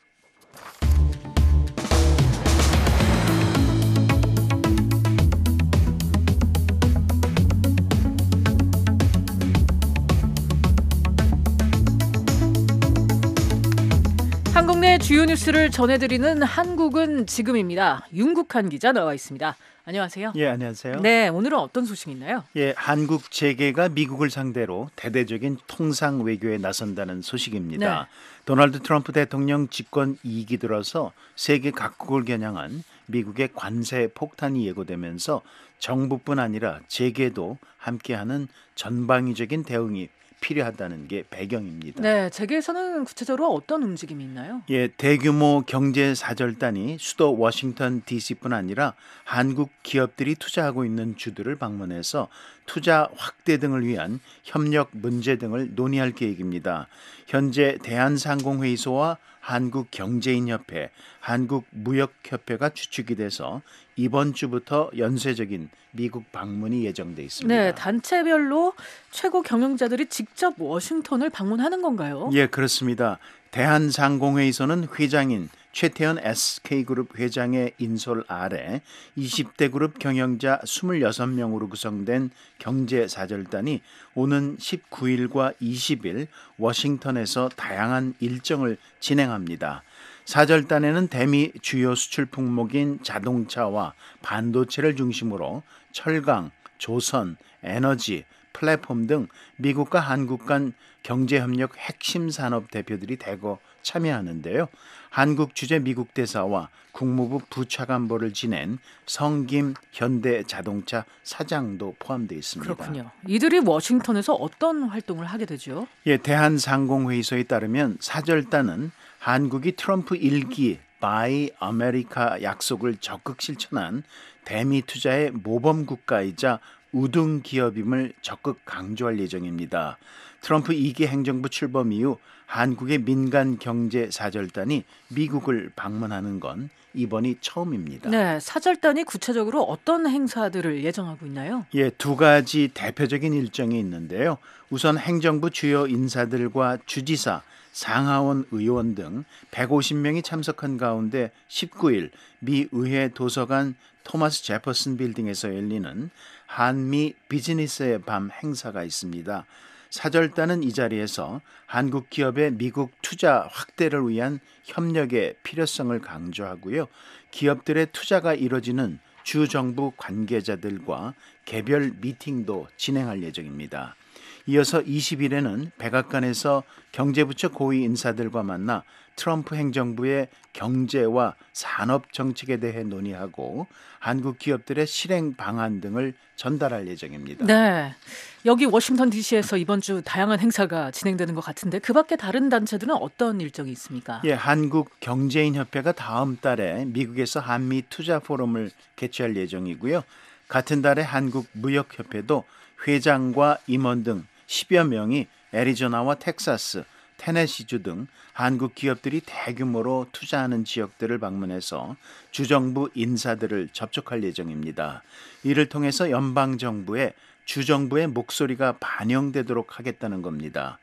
한국 내 주요 뉴스를 전해드리는 한국은 지금입니다. 윤국한 기자 나와 있습니다. 안녕하세요. 예, 안녕하세요. 네, 오늘은 어떤 소식이 있나요? 예, 한국 재계가 미국을 상대로 대대적인 통상 외교에 나선다는 소식입니다. 네. 도널드 트럼프 대통령 집권 2기 들어서 세계 각국을 겨냥한 미국의 관세 폭탄이 예고되면서 정부뿐 아니라 재계도 함께하는 전방위적인 대응이 필요하다는 게 배경입니다. 네, 재계에서는 구체적으로 어떤 움직임이 있나요? 예, 대규모 경제 사절단이 수도 워싱턴 DC뿐 아니라 한국 기업들이 투자하고 있는 주들을 방문해서 투자 확대 등을 위한 협력 문제 등을 논의할 계획입니다. 현재 대한상공회의소와 한국경제인협회, 한국무역협회가 주축이 돼서 이번 주부터 연쇄적인 미국 방문이 예정돼 있습니다. 네, 단체별로 최고 경영자들이 직접 워싱턴을 방문하는 건가요? 예, 그렇습니다. 대한상공회의소는 회장인 최태원 SK그룹 회장의 인솔 아래 20대 그룹 경영자 26명으로 구성된 경제사절단이 오는 19일과 20일 워싱턴에서 다양한 일정을 진행합니다. 사절단에는 대미 주요 수출 품목인 자동차와 반도체를 중심으로 철강, 조선, 에너지, 플랫폼 등 미국과 한국 간 경제협력 핵심 산업 대표들이 대거 참여하는데요. 한국 주재 미국 대사와 국무부 부차관보를 지낸 성김 현대자동차 사장도 포함되어 있습니다. 그렇군요. 이들이 워싱턴에서 어떤 활동을 하게 되죠? 예, 대한상공회의소에 따르면 사절단은 한국이 트럼프 1기 바이 아메리카 약속을 적극 실천한 대미 투자의 모범 국가이자 우등 기업임을 적극 강조할 예정입니다. 트럼프 2기 행정부 출범 이후 한국의 민간 경제 사절단이 미국을 방문하는 건 이번이 처음입니다. 네, 사절단이 구체적으로 어떤 행사들을 예정하고 있나요? 예, 두 가지 대표적인 일정이 있는데요. 우선 행정부 주요 인사들과 주지사, 상하원 의원 등 150명이 참석한 가운데 19일 미 의회 도서관 토마스 제퍼슨 빌딩에서 열리는 한미 비즈니스의 밤 행사가 있습니다. 사절단은 이 자리에서 한국 기업의 미국 투자 확대를 위한 협력의 필요성을 강조하고요. 기업들의 투자가 이뤄지는 주 정부 관계자들과 개별 미팅도 진행할 예정입니다. 이어서 20일에는 백악관에서 경제부처 고위 인사들과 만나 트럼프 행정부의 경제와 산업 정책에 대해 논의하고 한국 기업들의 실행 방안 등을 전달할 예정입니다. 네, 여기 워싱턴 DC에서 이번 주 다양한 행사가 진행되는 것 같은데 그 밖에 다른 단체들은 어떤 일정이 있습니까? 예, 한국경제인협회가 다음 달에 미국에서 한미 투자 포럼을 개최할 예정이고요. 같은 달에 한국무역협회도 회장과 임원 등 10여 명이 애리조나와 텍사스, 테네시주 등 한국 기업들이 대규모로 투자하는 지역들을 방문해서 주정부 인사들을 접촉할 예정입니다. 이를 통해서 연방정부에 주정부의 목소리가 반영되도록 하겠다는 겁니다.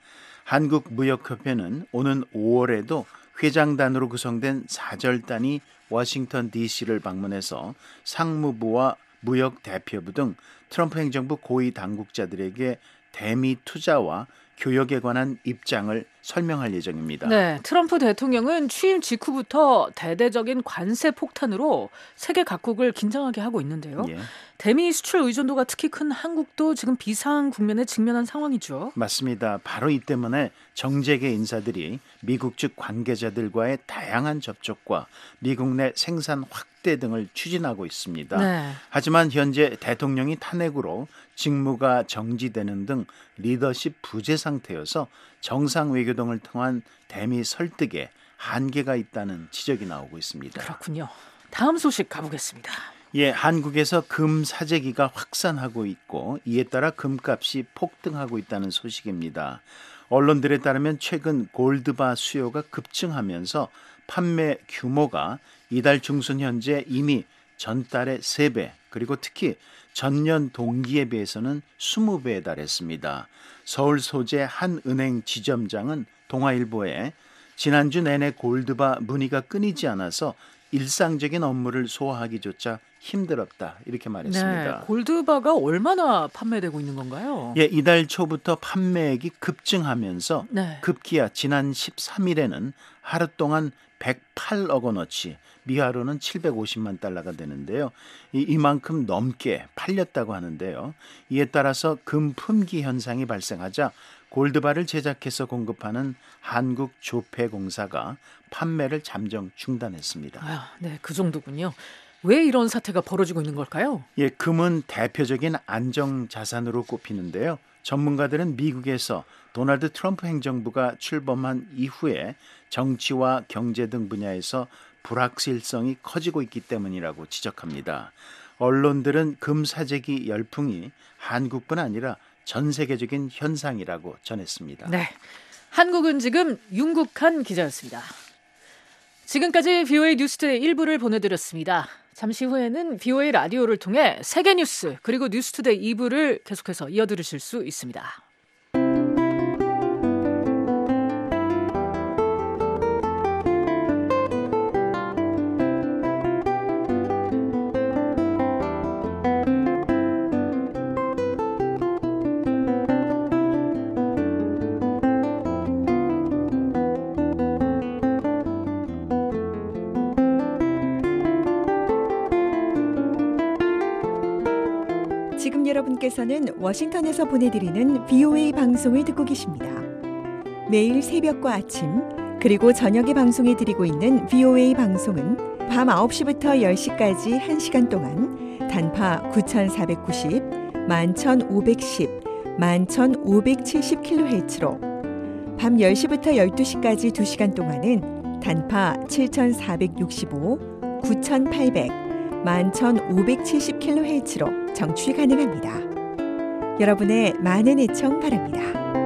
한국무역협회는 오는 5월에도 회장단으로 구성된 사절단이 워싱턴 DC를 방문해서 상무부와 무역대표부 등 트럼프 행정부 고위 당국자들에게 대미 투자와 교역에 관한 입장을 설명할 예정입니다. 네, 트럼프 대통령은 취임 직후부터 대대적인 관세 폭탄으로 세계 각국을 긴장하게 하고 있는데요. 예. 대미 수출 의존도가 특히 큰 한국도 지금 비상 국면에 직면한 상황이죠. 맞습니다. 바로 이 때문에 정재계 인사들이 미국 측 관계자들과의 다양한 접촉과 미국 내 생산 확대 등을 추진하고 있습니다. 네. 하지만 현재 대통령이 탄핵으로 직무가 정지되는 등 리더십 부재 상태여서 정상 외교 등을 통한 대미 설득에 한계가 있다는 지적이 나오고 있습니다. 그렇군요. 다음 소식 가보겠습니다. 예, 한국에서 금 사재기가 확산하고 있고 이에 따라 금값이 폭등하고 있다는 소식입니다. 언론들에 따르면 최근 골드바 수요가 급증하면서 판매 규모가 이달 중순 현재 이미 전달의 3배 그리고 특히 전년 동기에 비해서는 20배에 달했습니다. 서울 소재 한 은행 지점장은 동아일보에 지난주 내내 골드바 문의가 끊이지 않아서 일상적인 업무를 소화하기조차 힘들었다 이렇게 말했습니다. 네, 골드바가 얼마나 판매되고 있는 건가요? 예, 이달 초부터 판매액이 급증하면서 네. 급기야 지난 13일에는 하루 동안 108억 원어치, 미화로는 750만 달러가 되는데요. 이만큼 넘게 팔렸다고 하는데요. 이에 따라서 금 품귀 현상이 발생하자 골드바를 제작해서 공급하는 한국조폐공사가 판매를 잠정 중단했습니다. 아, 네, 그 정도군요. 왜 이런 사태가 벌어지고 있는 걸까요? 예, 금은 대표적인 안정자산으로 꼽히는데요. 전문가들은 미국에서 도널드 트럼프 행정부가 출범한 이후에 정치와 경제 등 분야에서 불확실성이 커지고 있기 때문이라고 지적합니다. 언론들은 금 사재기 열풍이 한국뿐 아니라 전 세계적인 현상이라고 전했습니다. 네, 한국은 지금 윤국한 기자였습니다. 지금까지 VOA 뉴스투데이 1부를 보내드렸습니다. 잠시 후에는 VOA 라디오를 통해 세계 뉴스 그리고 뉴스투데이 2부를 계속해서 이어들으실 수 있습니다. 지금 여러분께서는 워싱턴에서 보내드리는 VOA 방송을 듣고 계십니다. 매일 새벽과 아침 그리고 저녁에 방송해드리고 있는 VOA 방송은 밤 9시부터 10시까지 1시간 동안 단파 9490, 11510, 11570kHz로 밤 10시부터 12시까지 2시간 동안은 단파 7465, 9800, 11570kHz로 정취 가능합니다. 여러분의 많은 애청 바랍니다.